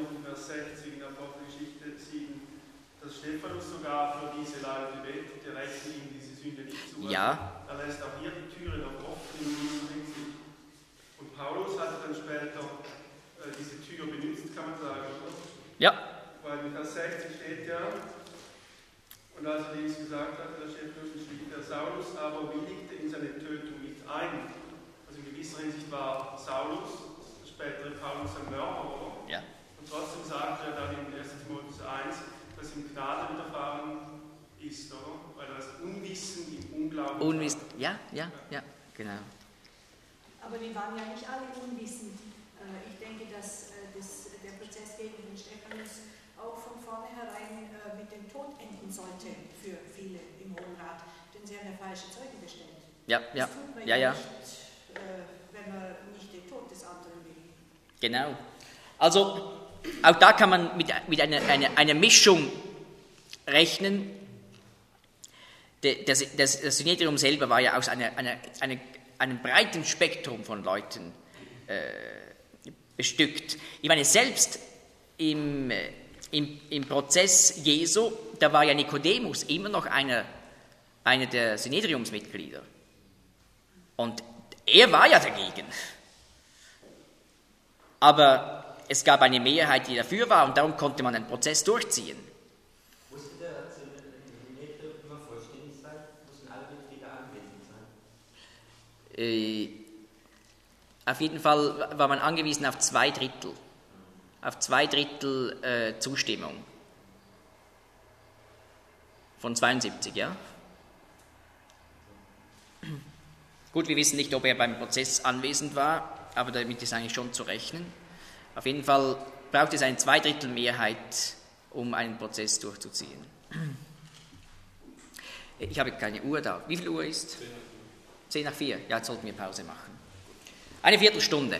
Vers sechzig in der Apostelgeschichte sieben, dass Stephanus sogar für diese Leute betet, der rechnet ihm diese Sünde nicht zu. Ja. Er lässt auch hier die Türe noch offen in dieser Hinsicht. Und Paulus hat dann später äh, diese Tür benutzt, kann man sagen, oder? Ja. Weil in Vers sechzig steht ja, und als er dies gesagt hat, der Stephanus, schrieb der Saulus, aber willigte in seine Tötung mit ein. Also in gewisser Hinsicht war Saulus, der spätere Paulus, ein Mörder, oder? Ja. Und trotzdem sagt er dann in erster Timotheus eins, dass ihm Gnade widerfahren ist, oder? Weil er das Unwissen im Unglauben Unwissen, ja, ja, ja, genau. Aber die waren ja nicht alle unwissend. Ich denke, dass das, der Prozess gegen den Stephanus auch von vornherein mit dem Tod enden sollte für viele im Hohen Rat, denn sie haben ja falsche Zeugen bestellt. Ja, ja, das tut man ja, ja. nicht, wenn man nicht den Tod des anderen will. Genau. Also auch da kann man mit, mit einer, einer, einer Mischung rechnen. Das, das, das Synedrium selber war ja aus einer, einer, einer, einem breiten Spektrum von Leuten äh, bestückt. Ich meine, selbst im, im, im Prozess Jesu, da war ja Nikodemus immer noch einer, einer der Synedriumsmitglieder. Und er war ja dagegen. Aber es gab eine Mehrheit, die dafür war, und darum konnte man den Prozess durchziehen. Musste der Synedrium immer vollständig sein? Mussten alle Mitglieder anwesend sein? Äh, auf jeden Fall war man angewiesen auf zwei Drittel. Auf zwei Drittel äh, Zustimmung. Von zweiundsiebzig, ja? Gut, wir wissen nicht, ob er beim Prozess anwesend war, aber damit ist eigentlich schon zu rechnen. Auf jeden Fall braucht es eine Zweidrittelmehrheit, um einen Prozess durchzuziehen. Ich habe keine Uhr da. Wie viel Uhr ist? Zehn nach vier. Ja, jetzt sollten wir Pause machen. Eine Viertelstunde.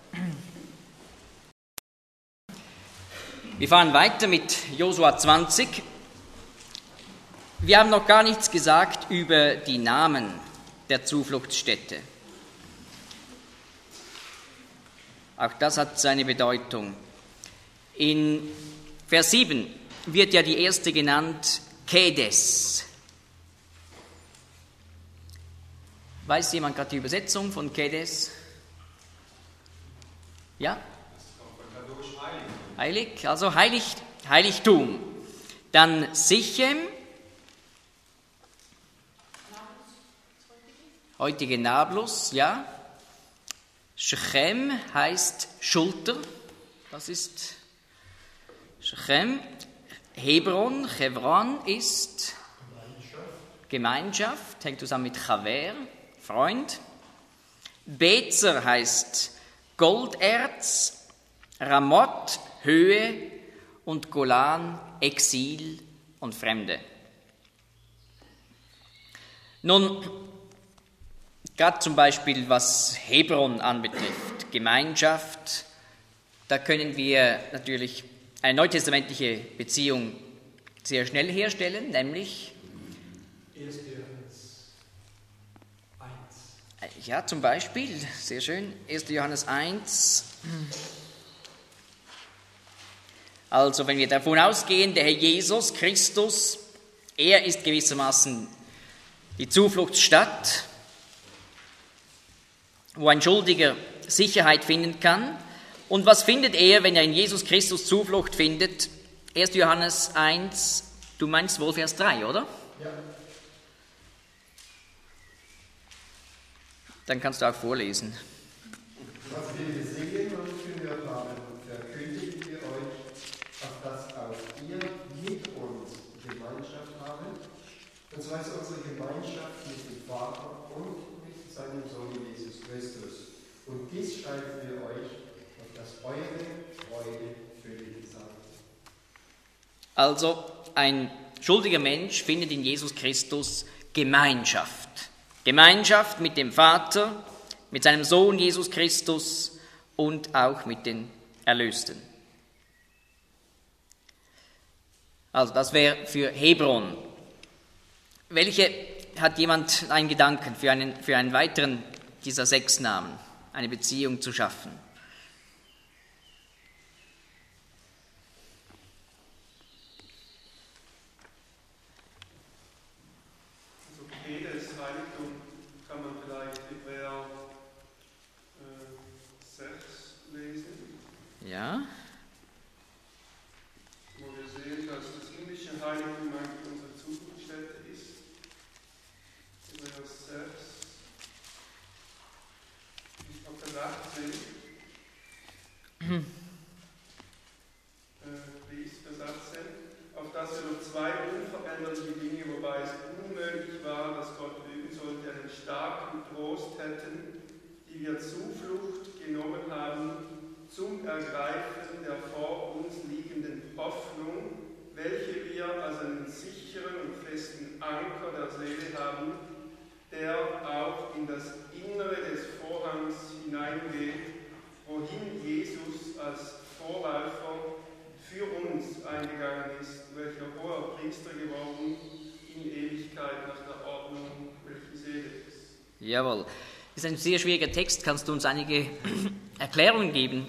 Wir fahren weiter mit Josua zwanzig. Wir haben noch gar nichts gesagt über die Namen der Zufluchtsstätte. Auch das hat seine Bedeutung. In Vers sieben wird ja die erste genannt, Kedes. Weiß jemand gerade die Übersetzung von Kedes? Ja? Heilig, also Heilig, Heiligtum. Dann Sichem, heutige Nablus, ja. Shechem heißt Schulter, das ist Shechem. Hebron, Chevron ist Gemeinschaft, Gemeinschaft, hängt zusammen mit Chaver, Freund. Bezer heißt Golderz, Ramoth, Höhe und Golan, Exil und Fremde. Nun, gerade zum Beispiel, was Hebron anbetrifft, Gemeinschaft, da können wir natürlich eine neutestamentliche Beziehung sehr schnell herstellen, nämlich erster Johannes eins. Ja, zum Beispiel, sehr schön, erster Johannes eins. Also, wenn wir davon ausgehen, der Herr Jesus Christus, er ist gewissermaßen die Zufluchtsstadt, wo ein Schuldiger Sicherheit finden kann. Und was findet er, wenn er in Jesus Christus Zuflucht findet? erster Johannes eins, du meinst wohl Vers drei, oder? Ja. Dann kannst du auch vorlesen. Was wir gesehen und gehört haben, verkündigen wir euch, auf das auch ihr mit uns Gemeinschaft haben. Und zwar ist unsere Gemeinschaft mit dem Vater und mit seinem Sohn Jesus Christus. Und dies schreiben wir euch, auf dass eure Freude völlig sei. Also, ein schuldiger Mensch findet in Jesus Christus Gemeinschaft. Gemeinschaft mit dem Vater, mit seinem Sohn Jesus Christus und auch mit den Erlösten. Also das wäre für Hebron. Welche hat jemand einen Gedanken für einen, für einen weiteren dieser sechs Namen, eine Beziehung zu schaffen? abänderliche Dinge, wobei es unmöglich war, dass Gott lügen sollte, einen starken Trost hätten, die wir Zuflucht genommen haben zum Ergreifen der vor uns liegenden Hoffnung, welche wir als einen sicheren und festen Anker der Seele haben, der auch in das Innere des Vorhangs hineingeht, wohin Jesus als Vorläufer für uns eingegangen ist, welcher hoher Priester geworden in Ewigkeit nach der Ordnung Melchisedeks. Jawohl. Das ist ein sehr schwieriger Text. Kannst du uns einige Erklärungen geben?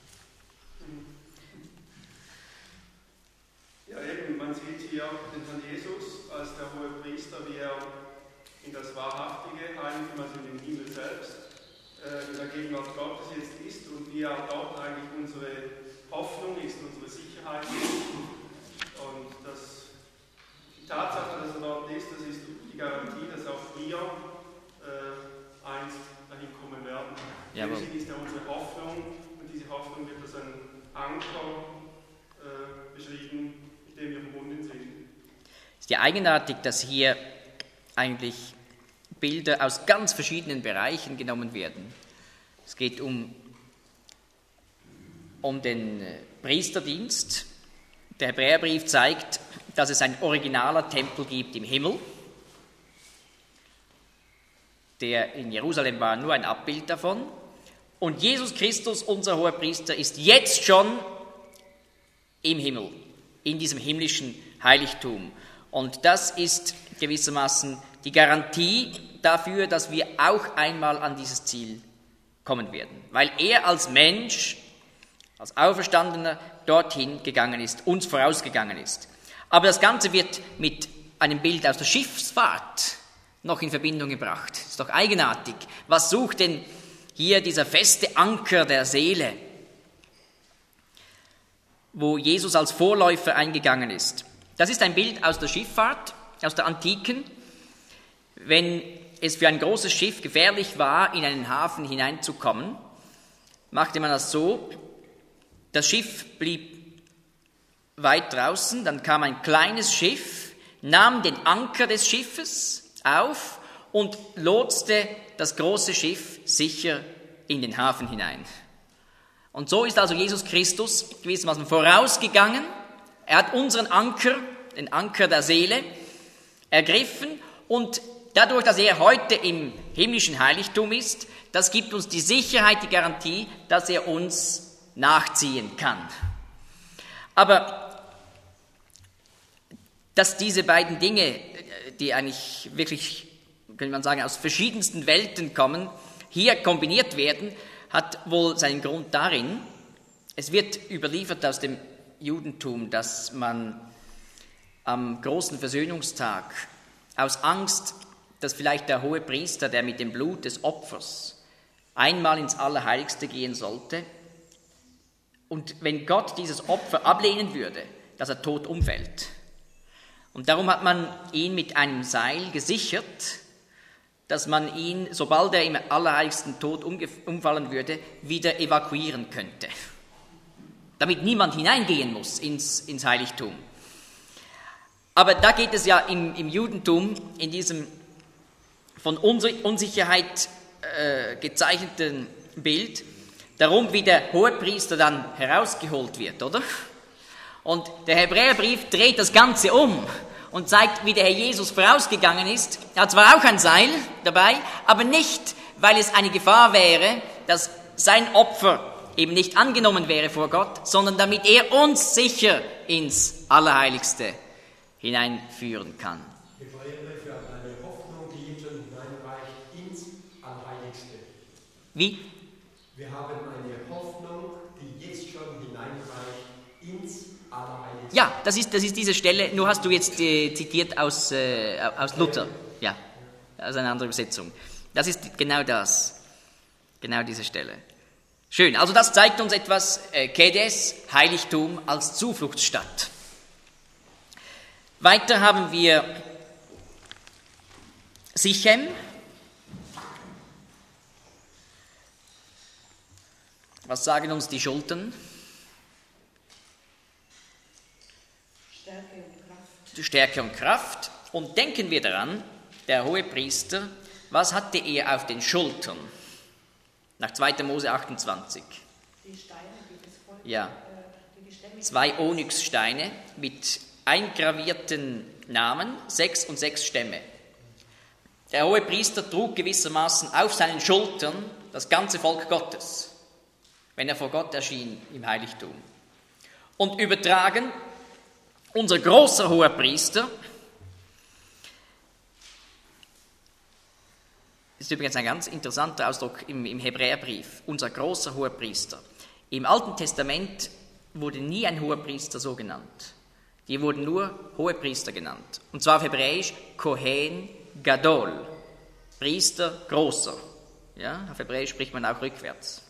Ja, eben, man sieht hier den Herrn Jesus als der hohe Priester, wie er in das wahrhaftige Heiligtum, also in den Himmel selbst, äh, in der Gegenwart Gottes jetzt ist und wie er dort eigentlich unsere Hoffnung ist, unsere Sicherheit ist. Und das, die Tatsache, dass er dort ist, das ist die Garantie, dass auch wir äh, einst dahin kommen werden. Deswegen ist er unsere Hoffnung und diese Hoffnung wird als ein Anker äh, beschrieben, mit dem wir verbunden sind. Es ist ja eigenartig, dass hier eigentlich Bilder aus ganz verschiedenen Bereichen genommen werden. Es geht um, um den Priesterdienst. Der Hebräerbrief zeigt, dass es ein originaler Tempel gibt im Himmel. Der in Jerusalem war nur ein Abbild davon. Und Jesus Christus, unser hoher Priester, ist jetzt schon im Himmel, in diesem himmlischen Heiligtum. Und das ist gewissermaßen die Garantie dafür, dass wir auch einmal an dieses Ziel kommen werden. Weil er als Mensch, als Auferstandener dorthin gegangen ist, uns vorausgegangen ist. Aber das Ganze wird mit einem Bild aus der Schiffsfahrt noch in Verbindung gebracht. Das ist doch eigenartig. Was sucht denn hier dieser feste Anker der Seele, wo Jesus als Vorläufer eingegangen ist? Das ist ein Bild aus der Schifffahrt, aus der Antiken. Wenn es für ein großes Schiff gefährlich war, in einen Hafen hineinzukommen, machte man das so: Das Schiff blieb weit draußen, dann kam ein kleines Schiff, nahm den Anker des Schiffes auf und lotste das große Schiff sicher in den Hafen hinein. Und so ist also Jesus Christus gewissermaßen vorausgegangen. Er hat unseren Anker, den Anker der Seele, ergriffen und dadurch, dass er heute im himmlischen Heiligtum ist, das gibt uns die Sicherheit, die Garantie, dass er uns nachziehen kann. Aber dass diese beiden Dinge, die eigentlich wirklich, könnte man sagen, aus verschiedensten Welten kommen, hier kombiniert werden, hat wohl seinen Grund darin, es wird überliefert aus dem Judentum, dass man am großen Versöhnungstag aus Angst, dass vielleicht der hohe Priester, der mit dem Blut des Opfers einmal ins Allerheiligste gehen sollte, und wenn Gott dieses Opfer ablehnen würde, dass er tot umfällt. Und darum hat man ihn mit einem Seil gesichert, dass man ihn, sobald er im Allerheiligsten tot umfallen würde, wieder evakuieren könnte. Damit niemand hineingehen muss ins, ins Heiligtum. Aber da geht es ja im, im Judentum, in diesem von Unsicherheit äh, gezeichneten Bild, darum, wie der Hohepriester dann herausgeholt wird, oder? Und der Hebräerbrief dreht das Ganze um und zeigt, wie der Herr Jesus vorausgegangen ist. Er hat zwar auch ein Seil dabei, aber nicht, weil es eine Gefahr wäre, dass sein Opfer eben nicht angenommen wäre vor Gott, sondern damit er uns sicher ins Allerheiligste hineinführen kann. Hebräerbrief für eine Hoffnung, die jetzt schon hineinreicht ins Allerheiligste. Wie? Wir haben eine Hoffnung, die jetzt schon hineinreicht ins Allerheiligste. Ja, das ist, das ist diese Stelle, nur hast du jetzt äh, zitiert aus, äh, aus Luther, ja, aus einer anderen Übersetzung. Das ist genau das, genau diese Stelle. Schön, also das zeigt uns etwas, äh, Kedes, Heiligtum als Zufluchtsstadt. Weiter haben wir Sichem. Was sagen uns die Schultern? Stärke und Kraft. Stärke und Kraft. Und denken wir daran, der Hohepriester, was hatte er auf den Schultern? Nach zweiter Mose achtundzwanzig. Die Steine, die das Volk, Ja. äh, die die Stämme. Zwei Onyxsteine mit eingravierten Namen, sechs und sechs Stämme. Der Hohepriester trug gewissermaßen auf seinen Schultern das ganze Volk Gottes, wenn er vor Gott erschien im Heiligtum. Und übertragen, unser großer Hohepriester, ist übrigens ein ganz interessanter Ausdruck im, im Hebräerbrief, unser großer Hohepriester. Im Alten Testament wurde nie ein Hohepriester so genannt. Die wurden nur Hohepriester genannt. Und zwar auf Hebräisch Kohen Gadol, Priester großer. Ja, auf Hebräisch spricht man auch rückwärts.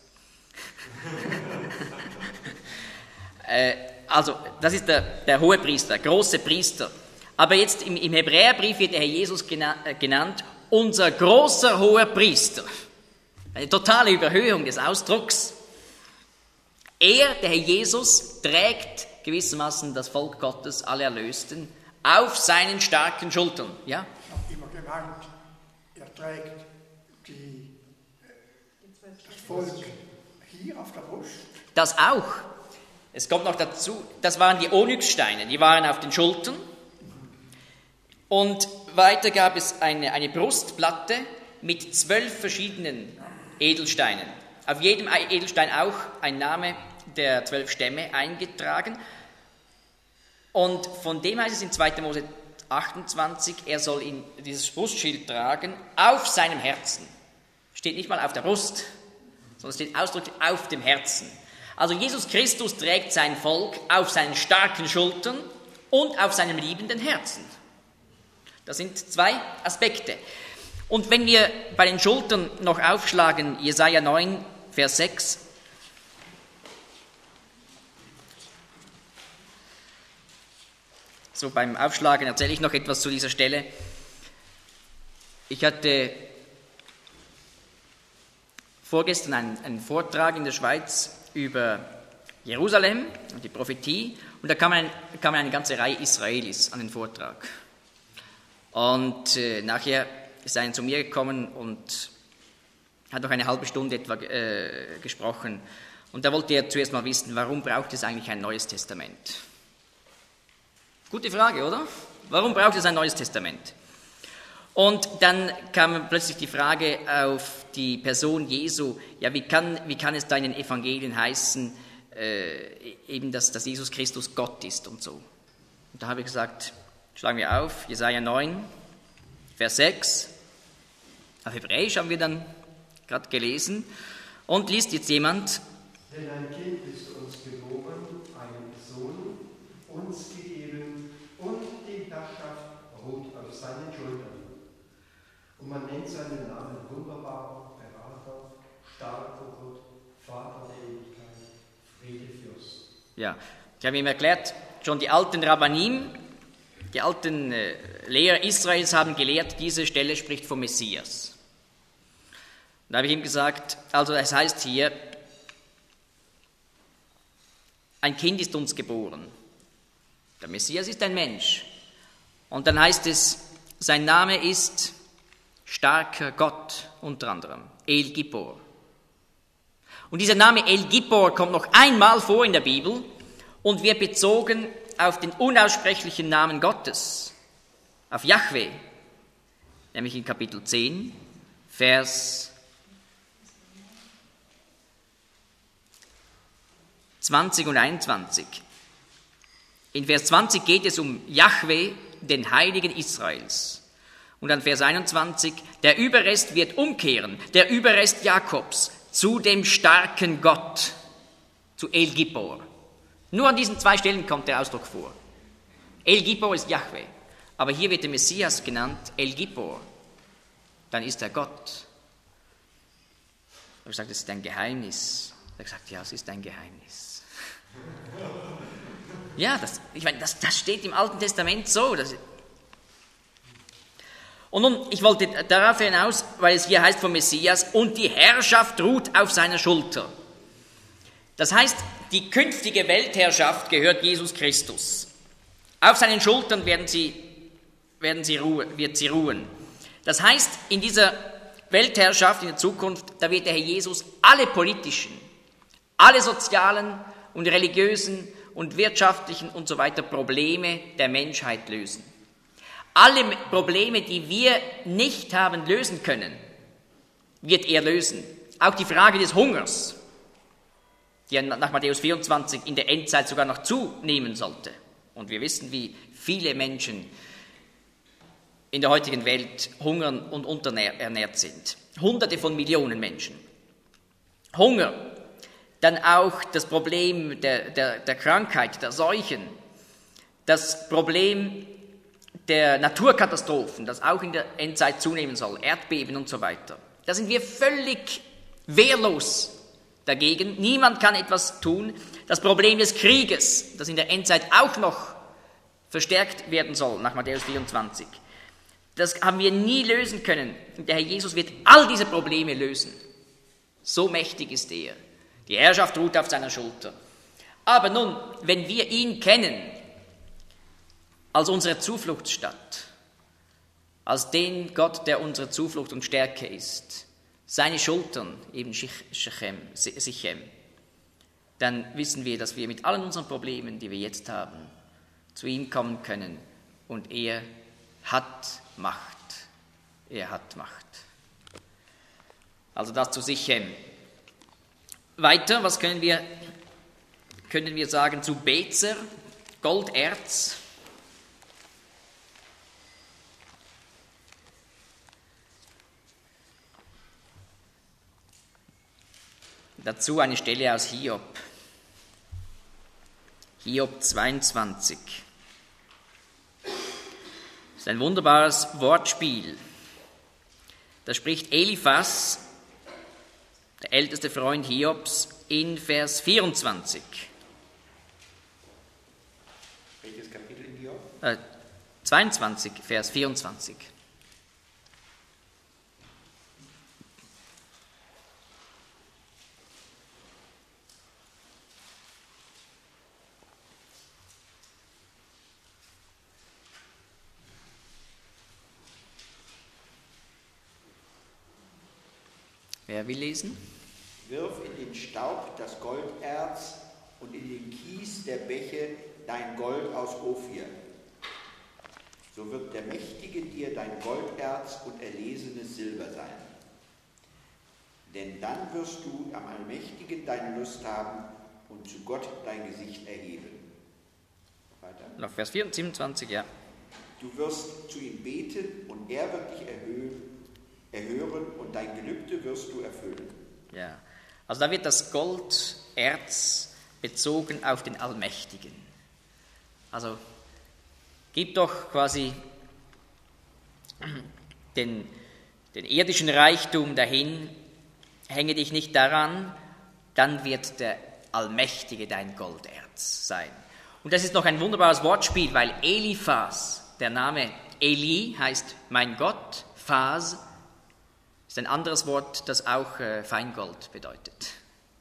äh, also, das ist der, der Hohepriester, der große Priester. Aber jetzt im, im Hebräerbrief wird der Herr Jesus gena- äh, genannt, unser großer Hohepriester. Eine totale Überhöhung des Ausdrucks. Er, der Herr Jesus, trägt gewissermaßen das Volk Gottes, alle Erlösten, auf seinen starken Schultern. Ja? Ich habe immer gemeint, er trägt die, das Volk hier auf der Brust. Das auch. Es kommt noch dazu, das waren die Onyxsteine, die waren auf den Schultern. Und weiter gab es eine, eine Brustplatte mit zwölf verschiedenen Edelsteinen. Auf jedem Edelstein auch ein Name der zwölf Stämme eingetragen. Und von dem heißt es in zweiter Mose achtundzwanzig, er soll ihn, dieses Brustschild tragen auf seinem Herzen. Steht nicht mal auf der Brust, sondern steht ausdrücklich auf dem Herzen. Also Jesus Christus trägt sein Volk auf seinen starken Schultern und auf seinem liebenden Herzen. Das sind zwei Aspekte. Und wenn wir bei den Schultern noch aufschlagen, Jesaja neun, Vers sechs, so beim Aufschlagen erzähle ich noch etwas zu dieser Stelle. Ich hatte vorgestern einen, einen Vortrag in der Schweiz über Jerusalem und die Prophetie und da kam, ein, kam eine ganze Reihe Israelis an den Vortrag. Und äh, nachher ist einer zu mir gekommen und hat noch eine halbe Stunde etwa äh, gesprochen. Und da wollte er zuerst mal wissen, warum braucht es eigentlich ein Neues Testament? Gute Frage, oder? Warum braucht es ein Neues Testament? Und dann kam plötzlich die Frage auf die Person Jesu, ja, wie kann, wie kann es da in den Evangelien heißen, äh, eben, dass, dass Jesus Christus Gott ist und so. Und da habe ich gesagt, schlagen wir auf, Jesaja neun, Vers sechs. Auf Hebräisch haben wir dann gerade gelesen. Und liest jetzt jemand. Denn ein Kind ist uns geboren, ein Sohn uns gegeben und die Herrschaft ruht auf seinen Schultern. Und man nennt seinen Namen wunderbarer Berater, starker Gott, Vater der Ewigkeit, Friedefürst. Ja, ich habe ihm erklärt, schon die alten Rabbanim, die alten äh, Lehrer Israels haben gelehrt, diese Stelle spricht vom Messias. Und da habe ich ihm gesagt, also es heißt hier, ein Kind ist uns geboren. Der Messias ist ein Mensch. Und dann heißt es, sein Name ist starker Gott, unter anderem, El Gibbor. Und dieser Name El Gibbor kommt noch einmal vor in der Bibel und wird bezogen auf den unaussprechlichen Namen Gottes, auf Jahwe, nämlich in Kapitel zehn, Vers zwanzig und einundzwanzig. In Vers zwanzig geht es um Jahwe, den Heiligen Israels. Und an Vers einundzwanzig, der Überrest wird umkehren, der Überrest Jakobs, zu dem starken Gott, zu El Gibbor. Nur an diesen zwei Stellen kommt der Ausdruck vor. El Gibbor ist Jahwe, aber hier wird der Messias genannt El Gibbor. Dann ist er Gott. Ich habe gesagt, das ist ein Geheimnis. Er hat gesagt, ja, es ist ein Geheimnis. Ja, das, ich meine, das, das steht im Alten Testament so. Das, und nun, ich wollte darauf hinaus, weil es hier heißt vom Messias, und die Herrschaft ruht auf seiner Schulter. Das heißt, die künftige Weltherrschaft gehört Jesus Christus. Auf seinen Schultern werden sie, werden sie ruhe, wird sie ruhen. Das heißt, in dieser Weltherrschaft, in der Zukunft, da wird der Herr Jesus alle politischen, alle sozialen und religiösen und wirtschaftlichen und so weiter Probleme der Menschheit lösen. Alle Probleme, die wir nicht haben lösen können, wird er lösen. Auch die Frage des Hungers, die nach Matthäus vierundzwanzig in der Endzeit sogar noch zunehmen sollte. Und wir wissen, wie viele Menschen in der heutigen Welt hungern und unterernährt sind. Hunderte von Millionen Menschen. Hunger, dann auch das Problem der, der, der Krankheit, der Seuchen, das Problem der Naturkatastrophen, das auch in der Endzeit zunehmen soll, Erdbeben und so weiter. Da sind wir völlig wehrlos dagegen. Niemand kann etwas tun. Das Problem des Krieges, das in der Endzeit auch noch verstärkt werden soll, nach Matthäus vierundzwanzig. Das haben wir nie lösen können. Der Herr Jesus wird all diese Probleme lösen. So mächtig ist er. Die Herrschaft ruht auf seiner Schulter. Aber nun, wenn wir ihn kennen, als unsere Zufluchtsstatt, als den Gott, der unsere Zuflucht und Stärke ist, seine Schultern, eben Sichem, Sichem, dann wissen wir, dass wir mit allen unseren Problemen, die wir jetzt haben, zu ihm kommen können und er hat Macht. Er hat Macht. Also das zu Sichem. Weiter, was können wir, können wir sagen zu Bezer, Golderz? Dazu eine Stelle aus Hiob. Hiob zweiundzwanzig. Das ist ein wunderbares Wortspiel. Da spricht Eliphas, der älteste Freund Hiobs, in Vers vierundzwanzig. Welches Kapitel in Hiob? Äh, zweiundzwanzig, Vers vierundzwanzig. Wer will lesen? Wirf in den Staub das Golderz und in den Kies der Bäche dein Gold aus Ophir. So wird der Mächtige dir dein Golderz und erlesenes Silber sein. Denn dann wirst du am Allmächtigen deine Lust haben und zu Gott dein Gesicht erheben. Weiter. Noch Vers siebenundzwanzig, ja. Du wirst zu ihm beten und er wird dich erhöhen. erhören und dein Gelübde wirst du erfüllen. Ja, also da wird das Golderz bezogen auf den Allmächtigen. Also gib doch quasi den, den irdischen Reichtum dahin, hänge dich nicht daran, dann wird der Allmächtige dein Golderz sein. Und das ist noch ein wunderbares Wortspiel, weil Eliphas, der Name Eli heißt mein Gott, Phas ist ein anderes Wort, das auch äh, Feingold bedeutet.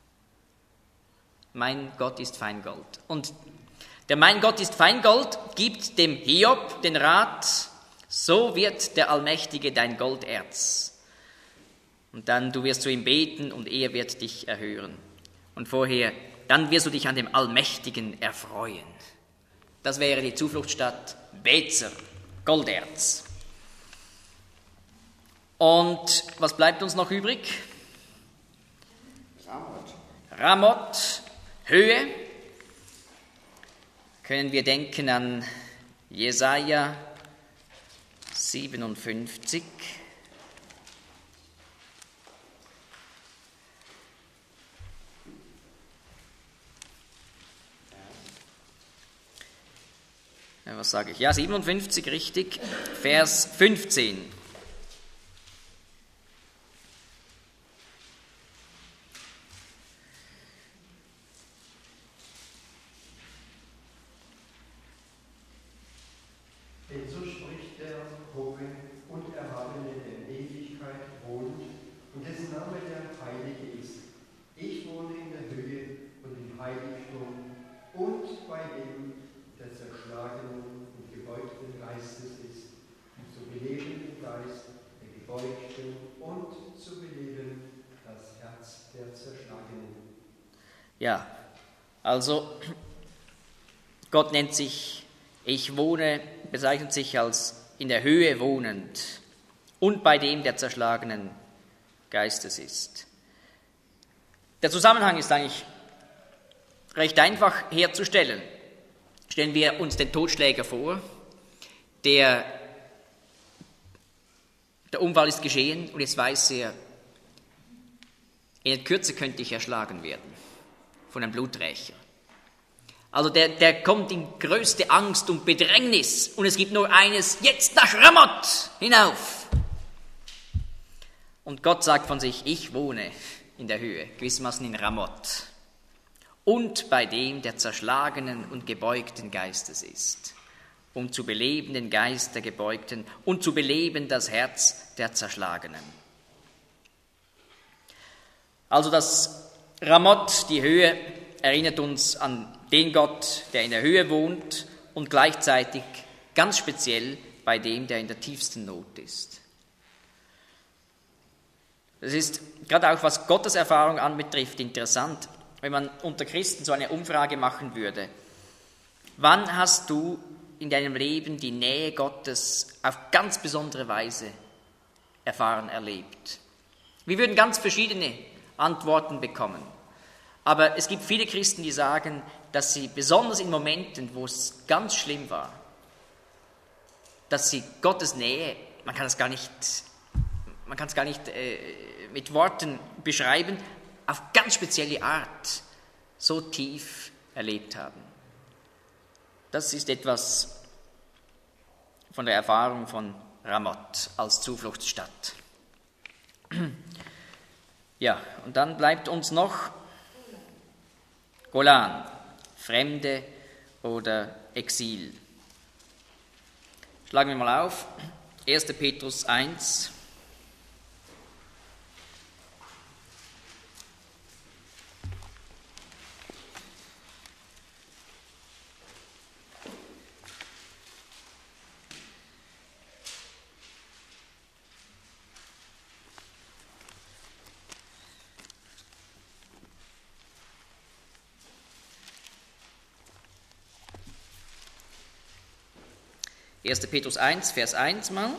Mein Gott ist Feingold. Und der Mein Gott ist Feingold gibt dem Hiob den Rat, so wird der Allmächtige dein Golderz. Und dann, du wirst zu ihm beten und er wird dich erhören. Und vorher, dann wirst du dich an dem Allmächtigen erfreuen. Das wäre die Zufluchtsstadt Bezer, Golderz. Und was bleibt uns noch übrig? Ramoth. Ramoth, Höhe. Können wir denken an Jesaja siebenundfünfzig. Ja, was sage ich? Ja, siebenundfünfzig, richtig. Vers fünfzehn. Denn so spricht der Hohe und Erhabene, der in Ewigkeit wohnt und dessen Name der Heilige ist. Ich wohne in der Höhe und im Heiligtum und bei dem, der der zerschlagenen und gebeugten Geistes ist, um zu beleben den Geist der Gebeugten und zu beleben das Herz der Zerschlagenen. Ja, also Gott nennt sich, ich wohne, bezeichnet sich als in der Höhe wohnend und bei dem der zerschlagenen Geistes ist. Der Zusammenhang ist eigentlich recht einfach herzustellen. Stellen wir uns den Totschläger vor, der, der Unfall ist geschehen und jetzt weiß er, in Kürze könnte ich erschlagen werden von einem Bluträcher. Also der, der kommt in größte Angst und Bedrängnis und es gibt nur eines, jetzt nach Ramoth hinauf. Und Gott sagt von sich, ich wohne in der Höhe, gewissermaßen in Ramoth. Und bei dem, der zerschlagenen und gebeugten Geistes ist, um zu beleben den Geist der Gebeugten und zu beleben das Herz der Zerschlagenen. Also das Ramoth, die Höhe, erinnert uns an den Gott, der in der Höhe wohnt und gleichzeitig ganz speziell bei dem, der in der tiefsten Not ist. Das ist gerade auch, was Gottes Erfahrung anbetrifft, interessant, wenn man unter Christen so eine Umfrage machen würde. Wann hast du in deinem Leben die Nähe Gottes auf ganz besondere Weise erfahren, erlebt? Wir würden ganz verschiedene Antworten bekommen. Aber es gibt viele Christen, die sagen, dass sie besonders in Momenten, wo es ganz schlimm war, dass sie Gottes Nähe, man kann es gar nicht, man kann es gar nicht äh, mit Worten beschreiben, auf ganz spezielle Art so tief erlebt haben. Das ist etwas von der Erfahrung von Ramoth als Zufluchtsstadt. Ja, und dann bleibt uns noch Golan, Fremde oder Exil. Schlagen wir mal auf, erster Petrus eins. erster Petrus eins, Vers eins mal.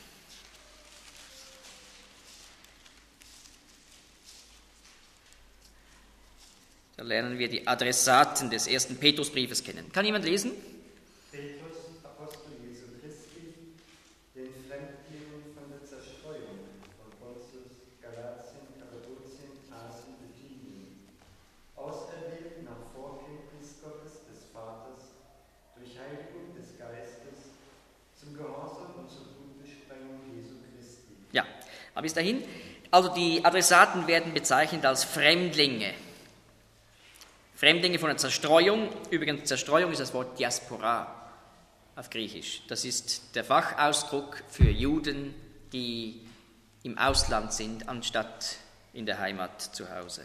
Da lernen wir die Adressaten des ersten Petrusbriefes kennen. Kann jemand lesen? Petrus, Apostel Jesu Christi, den Fremdlingen von der Zerstreuung von Pontus, Galatien, Kappadokien, Asien, Bithynien, auserwählt nach Vorkenntnis Gottes des Vaters, durch Heiligung des Geistes, zum Gehorsam und zur Blutbesprengung Jesu Christi. Ja, aber bis dahin, also die Adressaten werden bezeichnet als Fremdlinge. Fremdlinge von der Zerstreuung. Übrigens, Zerstreuung ist das Wort Diaspora auf Griechisch. Das ist der Fachausdruck für Juden, die im Ausland sind, anstatt in der Heimat zu Hause.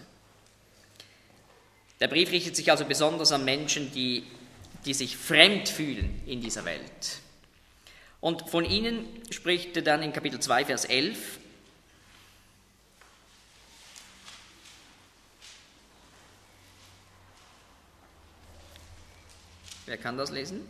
Der Brief richtet sich also besonders an Menschen, die, die sich fremd fühlen in dieser Welt. Und von ihnen spricht er dann in Kapitel zwei, Vers elf. Wer kann das lesen?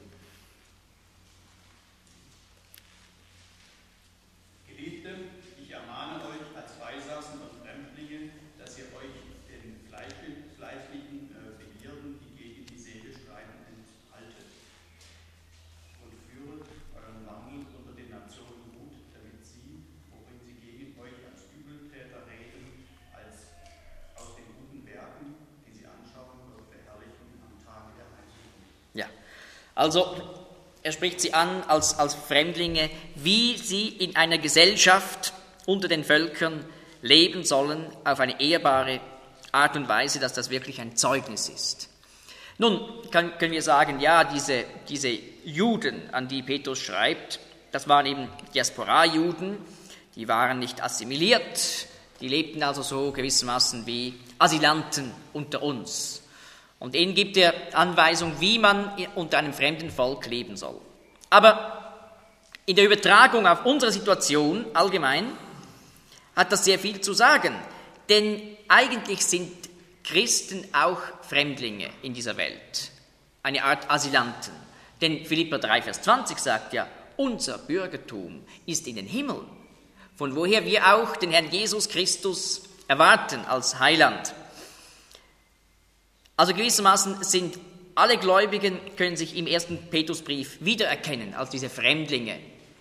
Geliebte, ich ermahne euch als Beisassen und Fremdlinge, dass ihr euch den fleischlichen äh, Begierden, die gegen die Seele streiten, enthaltet und führet euren Wandel unter den Nationen gut, damit sie, worin sie gegen euch als Übeltäter reden, als aus den guten Werken, die sie anschauen und verherrlichen am Tage der Heiligung. Ja, also er spricht sie an als, als Fremdlinge, wie sie in einer Gesellschaft unter den Völkern leben sollen, auf eine ehrbare Art und Weise, dass das wirklich ein Zeugnis ist. Nun kann, können wir sagen, ja, diese, diese Juden, an die Petrus schreibt, das waren eben Diaspora-Juden, die waren nicht assimiliert, die lebten also so gewissermaßen wie Asylanten unter uns. Und ihnen gibt er Anweisung, wie man unter einem fremden Volk leben soll. Aber in der Übertragung auf unsere Situation allgemein hat das sehr viel zu sagen. Denn eigentlich sind Christen auch Fremdlinge in dieser Welt, eine Art Asylanten. Denn Philipper drei, Vers zwanzig sagt ja, unser Bürgertum ist in den Himmel, von woher wir auch den Herrn Jesus Christus erwarten als Heiland. Also gewissermaßen sind alle Gläubigen, können sich im ersten Petrusbrief wiedererkennen als diese Fremdlinge.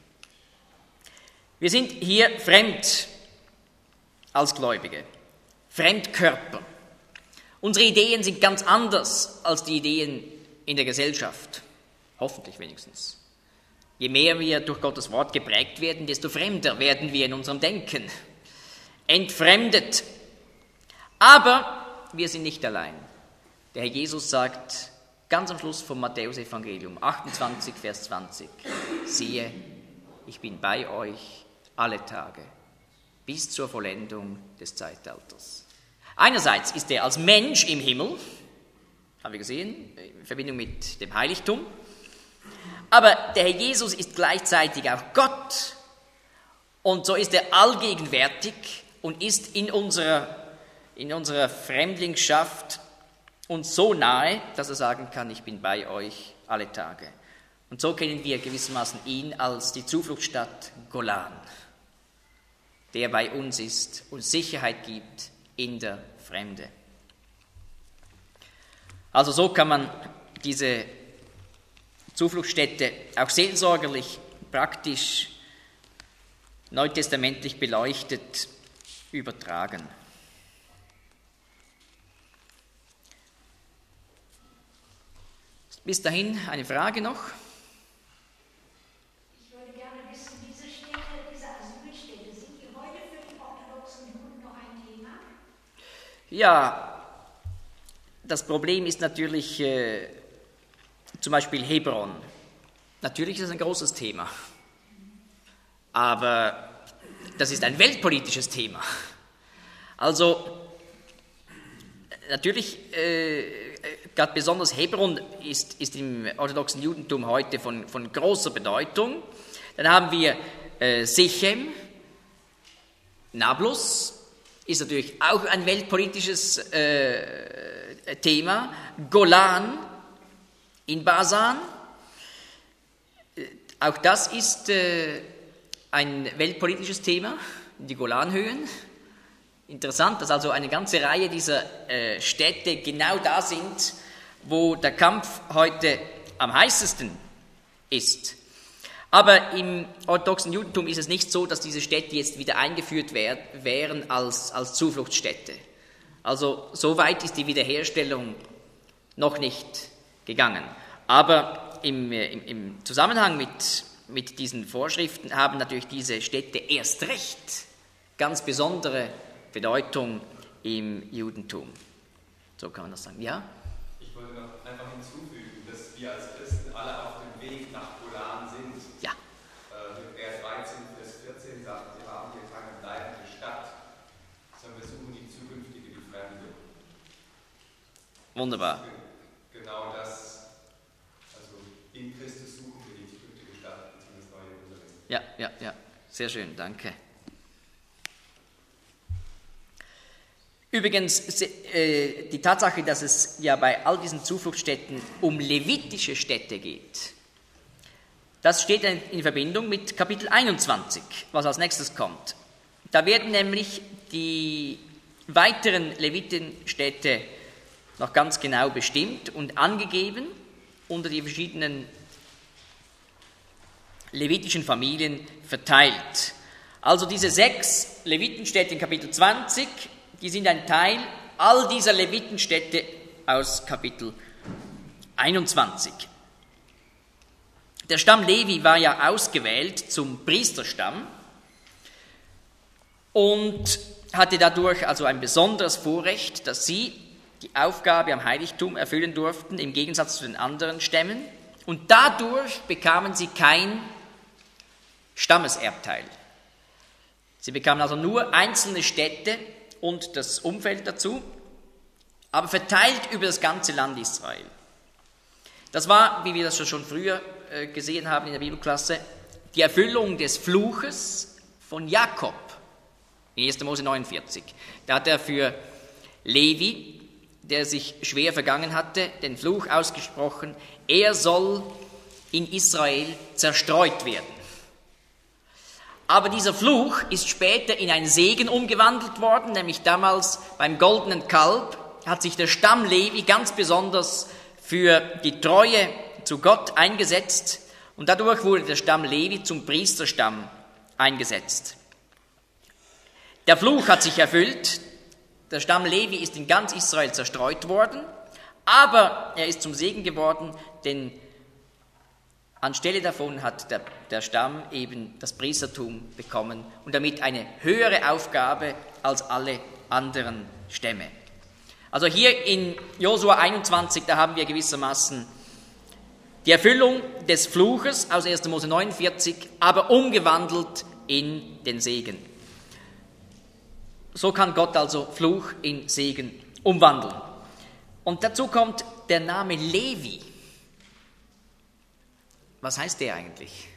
Wir sind hier fremd als Gläubige, Fremdkörper. Unsere Ideen sind ganz anders als die Ideen in der Gesellschaft, hoffentlich wenigstens. Je mehr wir durch Gottes Wort geprägt werden, desto fremder werden wir in unserem Denken, entfremdet. Aber wir sind nicht allein. Der Herr Jesus sagt ganz am Schluss vom Matthäusevangelium, achtundzwanzig, Vers zwanzig, siehe, ich bin bei euch alle Tage, bis zur Vollendung des Zeitalters. Einerseits ist er als Mensch im Himmel, haben wir gesehen, in Verbindung mit dem Heiligtum, aber der Herr Jesus ist gleichzeitig auch Gott und so ist er allgegenwärtig und ist in unserer, in unserer Fremdlingsschaft uns so nahe, dass er sagen kann, ich bin bei euch alle Tage. Und so kennen wir gewissermaßen ihn als die Zufluchtsstadt Golan, der bei uns ist und Sicherheit gibt in der Fremde. Also so kann man diese Zufluchtsstätte auch seelsorgerlich, praktisch, neutestamentlich beleuchtet übertragen. Bis dahin eine Frage noch? Ich würde gerne wissen, diese Städte, diese Asylstädte, sind die heute für die orthodoxen Juden noch ein Thema? Ja, das Problem ist natürlich äh, zum Beispiel Hebron. Natürlich ist es ein großes Thema, aber das ist ein weltpolitisches Thema. Also natürlich, äh, gerade besonders Hebron ist, ist im orthodoxen Judentum heute von, von großer Bedeutung. Dann haben wir äh, Sichem, Nablus, ist natürlich auch ein weltpolitisches äh, Thema. Golan in Basan, äh, auch das ist äh, ein weltpolitisches Thema, die Golanhöhen. Interessant, dass also eine ganze Reihe dieser äh, Städte genau da sind, wo der Kampf heute am heißesten ist. Aber im orthodoxen Judentum ist es nicht so, dass diese Städte jetzt wieder eingeführt wär, wären als, als Zufluchtsstätte. Also so weit ist die Wiederherstellung noch nicht gegangen. Aber im, im, im Zusammenhang mit, mit diesen Vorschriften haben natürlich diese Städte erst recht ganz besondere Bedeutung im Judentum. So kann man das sagen. Ja? Ich wollte noch einfach hinzufügen, dass wir als Christen alle auf dem Weg nach Golan sind. Ja. Äh, Vers dreizehn, Vers vierzehn sagt, wir haben hier keine bleibende Stadt, sondern wir suchen die zukünftige, die Fremde. Wunderbar. Genau das, also in Christus suchen wir die zukünftige Stadt, beziehungsweise das neue Jerusalem. Ja, ja, ja. Sehr schön, danke. Übrigens, äh, die Tatsache, dass es ja bei all diesen Zufluchtsstätten um levitische Städte geht, das steht in Verbindung mit Kapitel einundzwanzig, was als nächstes kommt. Da werden nämlich die weiteren Levitenstädte noch ganz genau bestimmt und angegeben unter die verschiedenen levitischen Familien verteilt. Also diese sechs Levitenstädte in Kapitel zwanzig, die sind ein Teil all dieser Levitenstädte aus Kapitel einundzwanzig. Der Stamm Levi war ja ausgewählt zum Priesterstamm und hatte dadurch also ein besonderes Vorrecht, dass sie die Aufgabe am Heiligtum erfüllen durften, im Gegensatz zu den anderen Stämmen. Und dadurch bekamen sie kein Stammeserbteil. Sie bekamen also nur einzelne Städte und das Umfeld dazu, aber verteilt über das ganze Land Israel. Das war, wie wir das schon früher gesehen haben in der Bibelklasse, die Erfüllung des Fluches von Jakob in erster Mose neunundvierzig. Da hat er für Levi, der sich schwer vergangen hatte, den Fluch ausgesprochen, er soll in Israel zerstreut werden. Aber dieser Fluch ist später in einen Segen umgewandelt worden, nämlich damals beim goldenen Kalb hat sich der Stamm Levi ganz besonders für die Treue zu Gott eingesetzt und dadurch wurde der Stamm Levi zum Priesterstamm eingesetzt. Der Fluch hat sich erfüllt, der Stamm Levi ist in ganz Israel zerstreut worden, aber er ist zum Segen geworden, denn anstelle davon hat der, der Stamm eben das Priestertum bekommen und damit eine höhere Aufgabe als alle anderen Stämme. Also hier in Josua einundzwanzig, da haben wir gewissermaßen die Erfüllung des Fluches aus erster Mose neunundvierzig, aber umgewandelt in den Segen. So kann Gott also Fluch in Segen umwandeln. Und dazu kommt der Name Levi. Was heißt der eigentlich?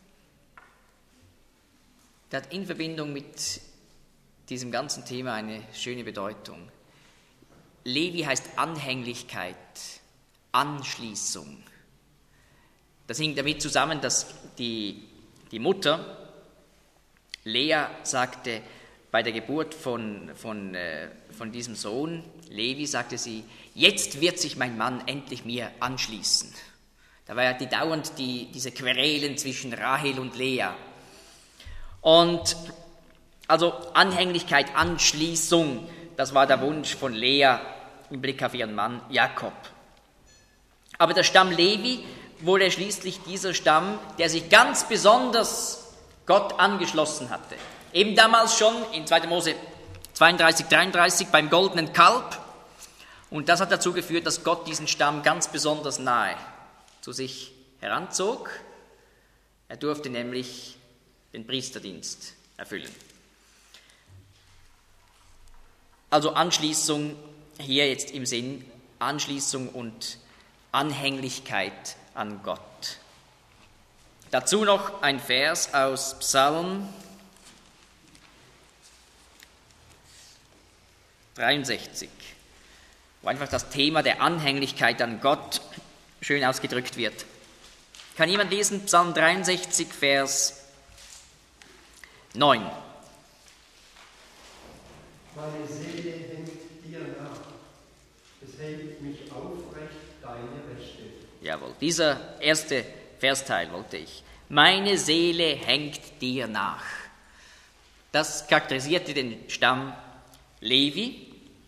Der hat in Verbindung mit diesem ganzen Thema eine schöne Bedeutung. Levi heißt Anhänglichkeit, Anschließung. Das hing damit zusammen, dass die, die Mutter, Lea, sagte bei der Geburt von, von, äh, von diesem Sohn, Levi, sagte sie, jetzt wird sich mein Mann endlich mir anschließen. Da war ja die dauernd die, diese Querelen zwischen Rahel und Lea. Und also Anhänglichkeit, Anschließung, das war der Wunsch von Lea im Blick auf ihren Mann Jakob. Aber der Stamm Levi wurde schließlich dieser Stamm, der sich ganz besonders Gott angeschlossen hatte. Eben damals schon in zweiter Mose zweiunddreißig, dreiunddreißig beim goldenen Kalb. Und das hat dazu geführt, dass Gott diesen Stamm ganz besonders nahe zu sich heranzog. Er durfte nämlich den Priesterdienst erfüllen. Also Anschließung hier jetzt im Sinn, Anschließung und Anhänglichkeit an Gott. Dazu noch ein Vers aus Psalm dreiundsechzig, wo einfach das Thema der Anhänglichkeit an Gott schön ausgedrückt wird. Kann jemand lesen? Psalm dreiundsechzig, Vers neun. Meine Seele hängt dir nach, es hält mich aufrecht, deine Rechte. Jawohl, dieser erste Versteil wollte ich. Meine Seele hängt dir nach. Das charakterisierte den Stamm Levi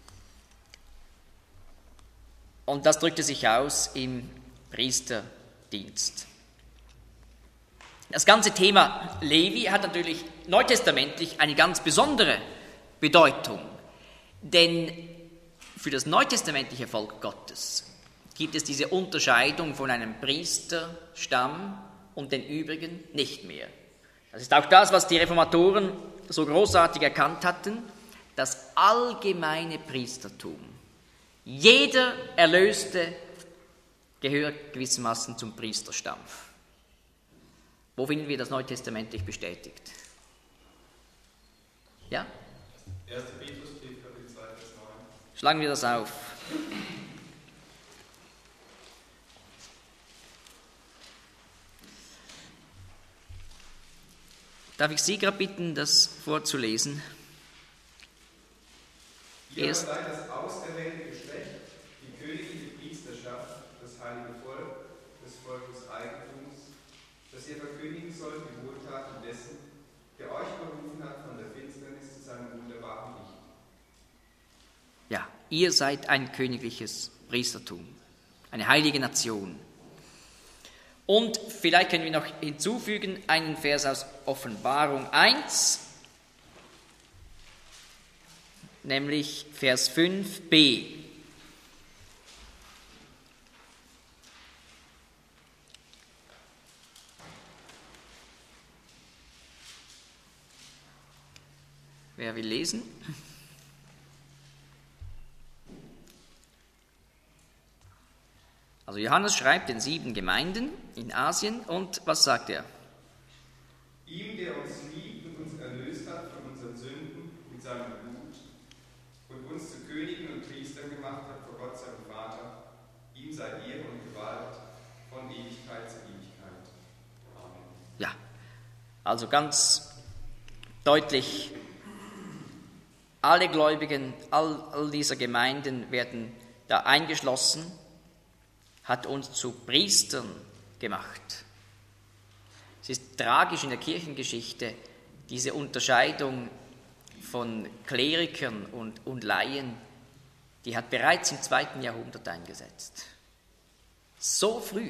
und das drückte sich aus im Priesterdienst. Das ganze Thema Levi hat natürlich neutestamentlich eine ganz besondere Bedeutung, denn für das neutestamentliche Volk Gottes gibt es diese Unterscheidung von einem Priesterstamm und den übrigen nicht mehr. Das ist auch das, was die Reformatoren so großartig erkannt hatten, das allgemeine Priestertum. Jeder Erlöste gehört gewissermaßen zum Priesterstamm. Wo finden wir das neutestamentlich bestätigt? Ja? erster Petrusbrief, Kapitel zwei, Vers neun. Schlagen wir das auf. Darf ich Sie gerade bitten, das vorzulesen? Ihr seid das auserwählte Geschlecht, die königliche Priesterschaft, das heilige Volk, das Volk des Eigentums, das ihr verkündigen sollt die Wohltaten dessen, der euch berufen hat von der Finsternis zu seinem wunderbaren Licht. Ja, ihr seid ein königliches Priestertum, eine heilige Nation. Und vielleicht können wir noch hinzufügen einen Vers aus Offenbarung eins, nämlich Vers fünf b. Wer will lesen? Also Johannes schreibt den sieben Gemeinden in Asien und was sagt er? Ihm, der uns liebt und uns erlöst hat von unseren Sünden mit seinem Blut und uns zu Königen und Priestern gemacht hat vor Gott, seinem Vater, ihm sei Ehre und Gewalt von Ewigkeit zu Ewigkeit. Amen. Ja, also ganz deutlich, alle Gläubigen, all, all dieser Gemeinden werden da eingeschlossen, hat uns zu Priestern gemacht. Es ist tragisch in der Kirchengeschichte, diese Unterscheidung von Klerikern und, und Laien, die hat bereits im zweiten Jahrhundert eingesetzt. So früh.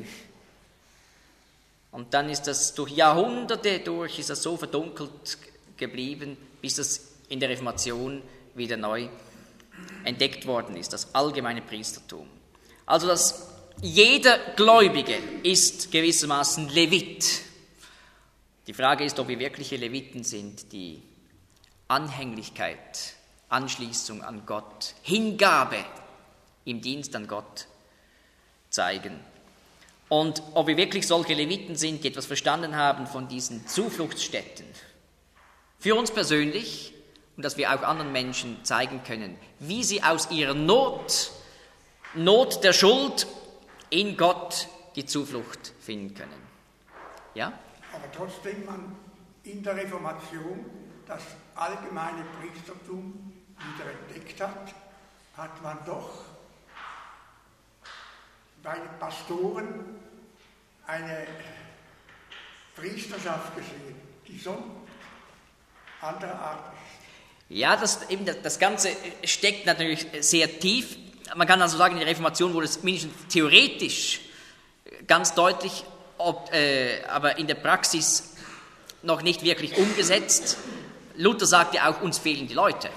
Und dann ist das durch Jahrhunderte durch, ist das so verdunkelt geblieben, bis das in der Reformation wieder neu entdeckt worden ist, das allgemeine Priestertum. Also das, jeder Gläubige ist gewissermaßen Levit. Die Frage ist, ob wir wirkliche Leviten sind, die Anhänglichkeit, Anschließung an Gott, Hingabe im Dienst an Gott zeigen. Und ob wir wirklich solche Leviten sind, die etwas verstanden haben von diesen Zufluchtsstätten, für uns persönlich und dass wir auch anderen Menschen zeigen können, wie sie aus ihrer Not, Not der Schuld in Gott die Zuflucht finden können. Ja? Aber trotzdem man in der Reformation das allgemeine Priestertum wieder entdeckt hat, hat man doch bei den Pastoren eine Priesterschaft gesehen, die so anderer Art ist. Ja, das, eben das, das Ganze steckt natürlich sehr tief. Man kann also sagen, in der Reformation wurde es mindestens theoretisch ganz deutlich, ob, äh, aber in der Praxis noch nicht wirklich umgesetzt. Luther sagte auch, uns fehlen die Leute.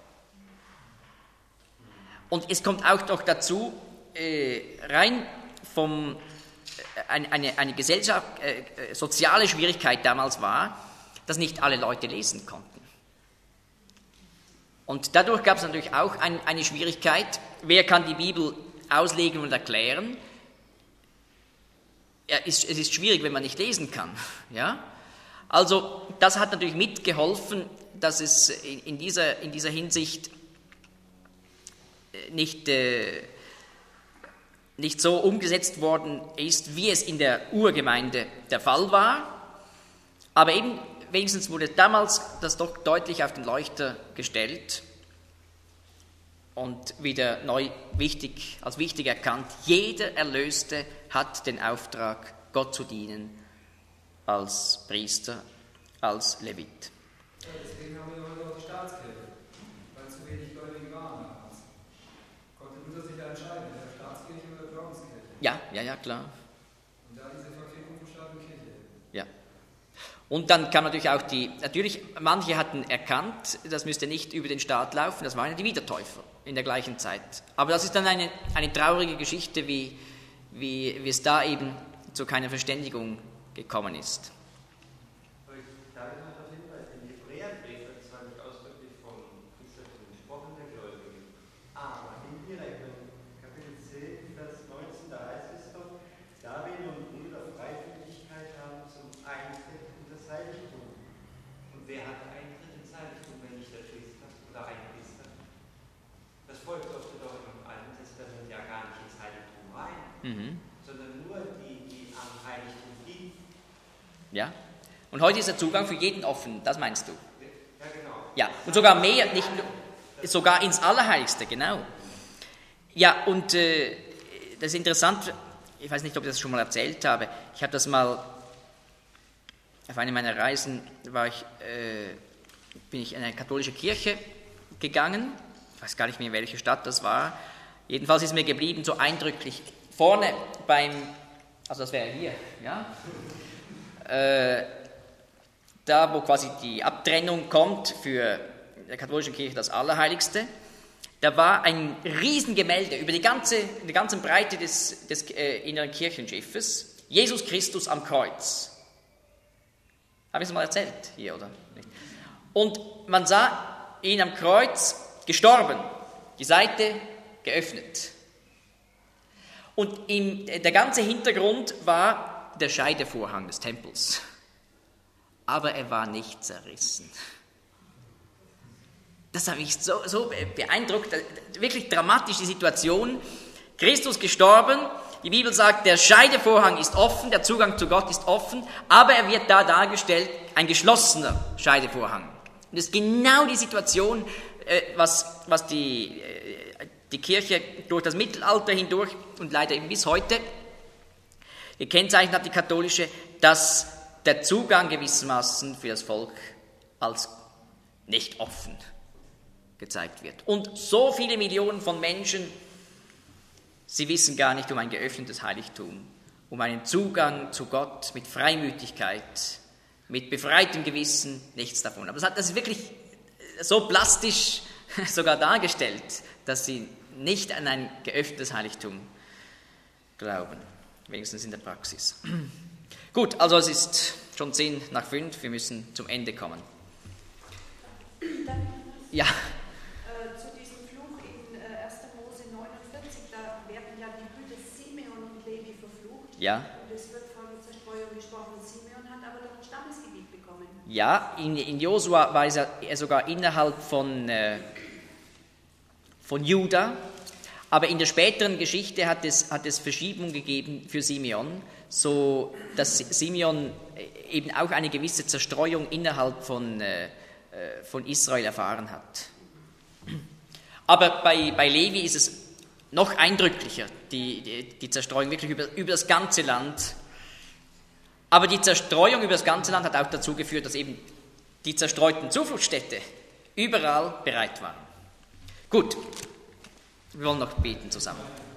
Und es kommt auch noch dazu, äh, rein vom, äh, eine, eine, eine Gesellschaft, äh, soziale Schwierigkeit damals war, dass nicht alle Leute lesen konnten. Und dadurch gab es natürlich auch ein, eine Schwierigkeit, wer kann die Bibel auslegen und erklären? Ja, ist, es ist schwierig, wenn man nicht lesen kann. Ja? Also das hat natürlich mitgeholfen, dass es in, in, dieser, in dieser Hinsicht nicht, äh, nicht so umgesetzt worden ist, wie es in der Urgemeinde der Fall war. Aber eben wenigstens wurde damals das doch deutlich auf den Leuchter gestellt und wieder neu wichtig, als wichtig erkannt. Jeder Erlöste hat den Auftrag, Gott zu dienen als Priester, als Levit. Ja, deswegen haben wir heute auch die Staatskirche, weil zu wenig Gläubige waren damals. Konnte Luther sich da entscheiden, in der Staatskirche oder der Glaubenskirche? Ja, ja, ja, klar. Und da diese Verquickung von Staat und Kirche. Ja. Und dann kam natürlich auch die, natürlich, manche hatten erkannt, das müsste nicht über den Staat laufen, das waren ja die Wiedertäufer in der gleichen Zeit. Aber das ist dann eine, eine traurige Geschichte, wie, wie, wie es da eben zu keiner Verständigung gekommen ist. Darf ich noch darauf hinweisen, im Hebräerbrief wird zwar nicht ausdrücklich vom Priestertum gesprochen, der Gläubigen, aber indirekt in Kapitel zehn, Vers neunzehn, da heißt es doch, da wir nun Brüder Freimütigkeit haben zum Eintritt in das Heiligtum. Und wer hat Eintritt ins Heiligtum, wenn nicht der Priester oder ein Priester? Das Volk durfte doch im Alten Testament ja gar nicht ins Heiligtum rein, mhm. sondern nur die, die am Heiligtum gingen. Ja, und heute ist der Zugang für jeden offen, das meinst du? Ja, genau. Ja, und sogar mehr, nicht nur, sogar ins Allerheiligste, genau. Ja, und äh, das ist interessant, ich weiß nicht, ob ich das schon mal erzählt habe, ich habe das mal, auf einer meiner Reisen war ich, äh, bin ich in eine katholische Kirche gegangen, ich weiß gar nicht mehr, in welche Stadt das war, jedenfalls ist mir geblieben, so eindrücklich, vorne beim, also das wäre hier, ja, äh, da wo quasi die Abtrennung kommt für der katholischen Kirche das Allerheiligste, da war ein Riesengemälde über die ganze, die ganze Breite des, des äh, inneren Kirchenschiffes, Jesus Christus am Kreuz. Habe ich es mal erzählt hier, oder nicht? Und man sah ihn am Kreuz gestorben, die Seite geöffnet. Und im, der ganze Hintergrund war der Scheidevorhang des Tempels. Aber er war nicht zerrissen. Das hat mich so, so beeindruckt, wirklich dramatisch die Situation. Christus gestorben, die Bibel sagt, der Scheidevorhang ist offen, der Zugang zu Gott ist offen, aber er wird da dargestellt, ein geschlossener Scheidevorhang. Und das ist genau die Situation, was, was die, die Kirche durch das Mittelalter hindurch und leider eben bis heute gekennzeichnet hat, die katholische, dass der Zugang gewissermaßen für das Volk als nicht offen gezeigt wird. Und so viele Millionen von Menschen, sie wissen gar nicht um ein geöffnetes Heiligtum, um einen Zugang zu Gott mit Freimütigkeit, mit befreitem Gewissen, nichts davon. Aber das ist wirklich so plastisch sogar dargestellt, dass sie nicht an ein geöffnetes Heiligtum glauben, wenigstens in der Praxis. Gut, also es ist schon zehn nach fünf, wir müssen zum Ende kommen. Dann, ja. Äh, zu diesem Fluch in äh, erster Mose neunundvierzig, da werden ja die Brüder Simeon und Levi verflucht. Ja. Und es wird von Zerstreuung gesprochen. Simeon hat aber doch ein Stammesgebiet bekommen. Ja, in, in Josua war es ja sogar innerhalb von, äh, von Juda, aber in der späteren Geschichte hat es, hat es Verschiebung gegeben für Simeon, so dass Simeon eben auch eine gewisse Zerstreuung innerhalb von, äh, von Israel erfahren hat. Aber bei, bei Levi ist es noch eindrücklicher, die, die, die Zerstreuung wirklich über, über das ganze Land. Aber die Zerstreuung über das ganze Land hat auch dazu geführt, dass eben die zerstreuten Zufluchtsstädte überall bereit waren. Gut, wir wollen noch beten zusammen.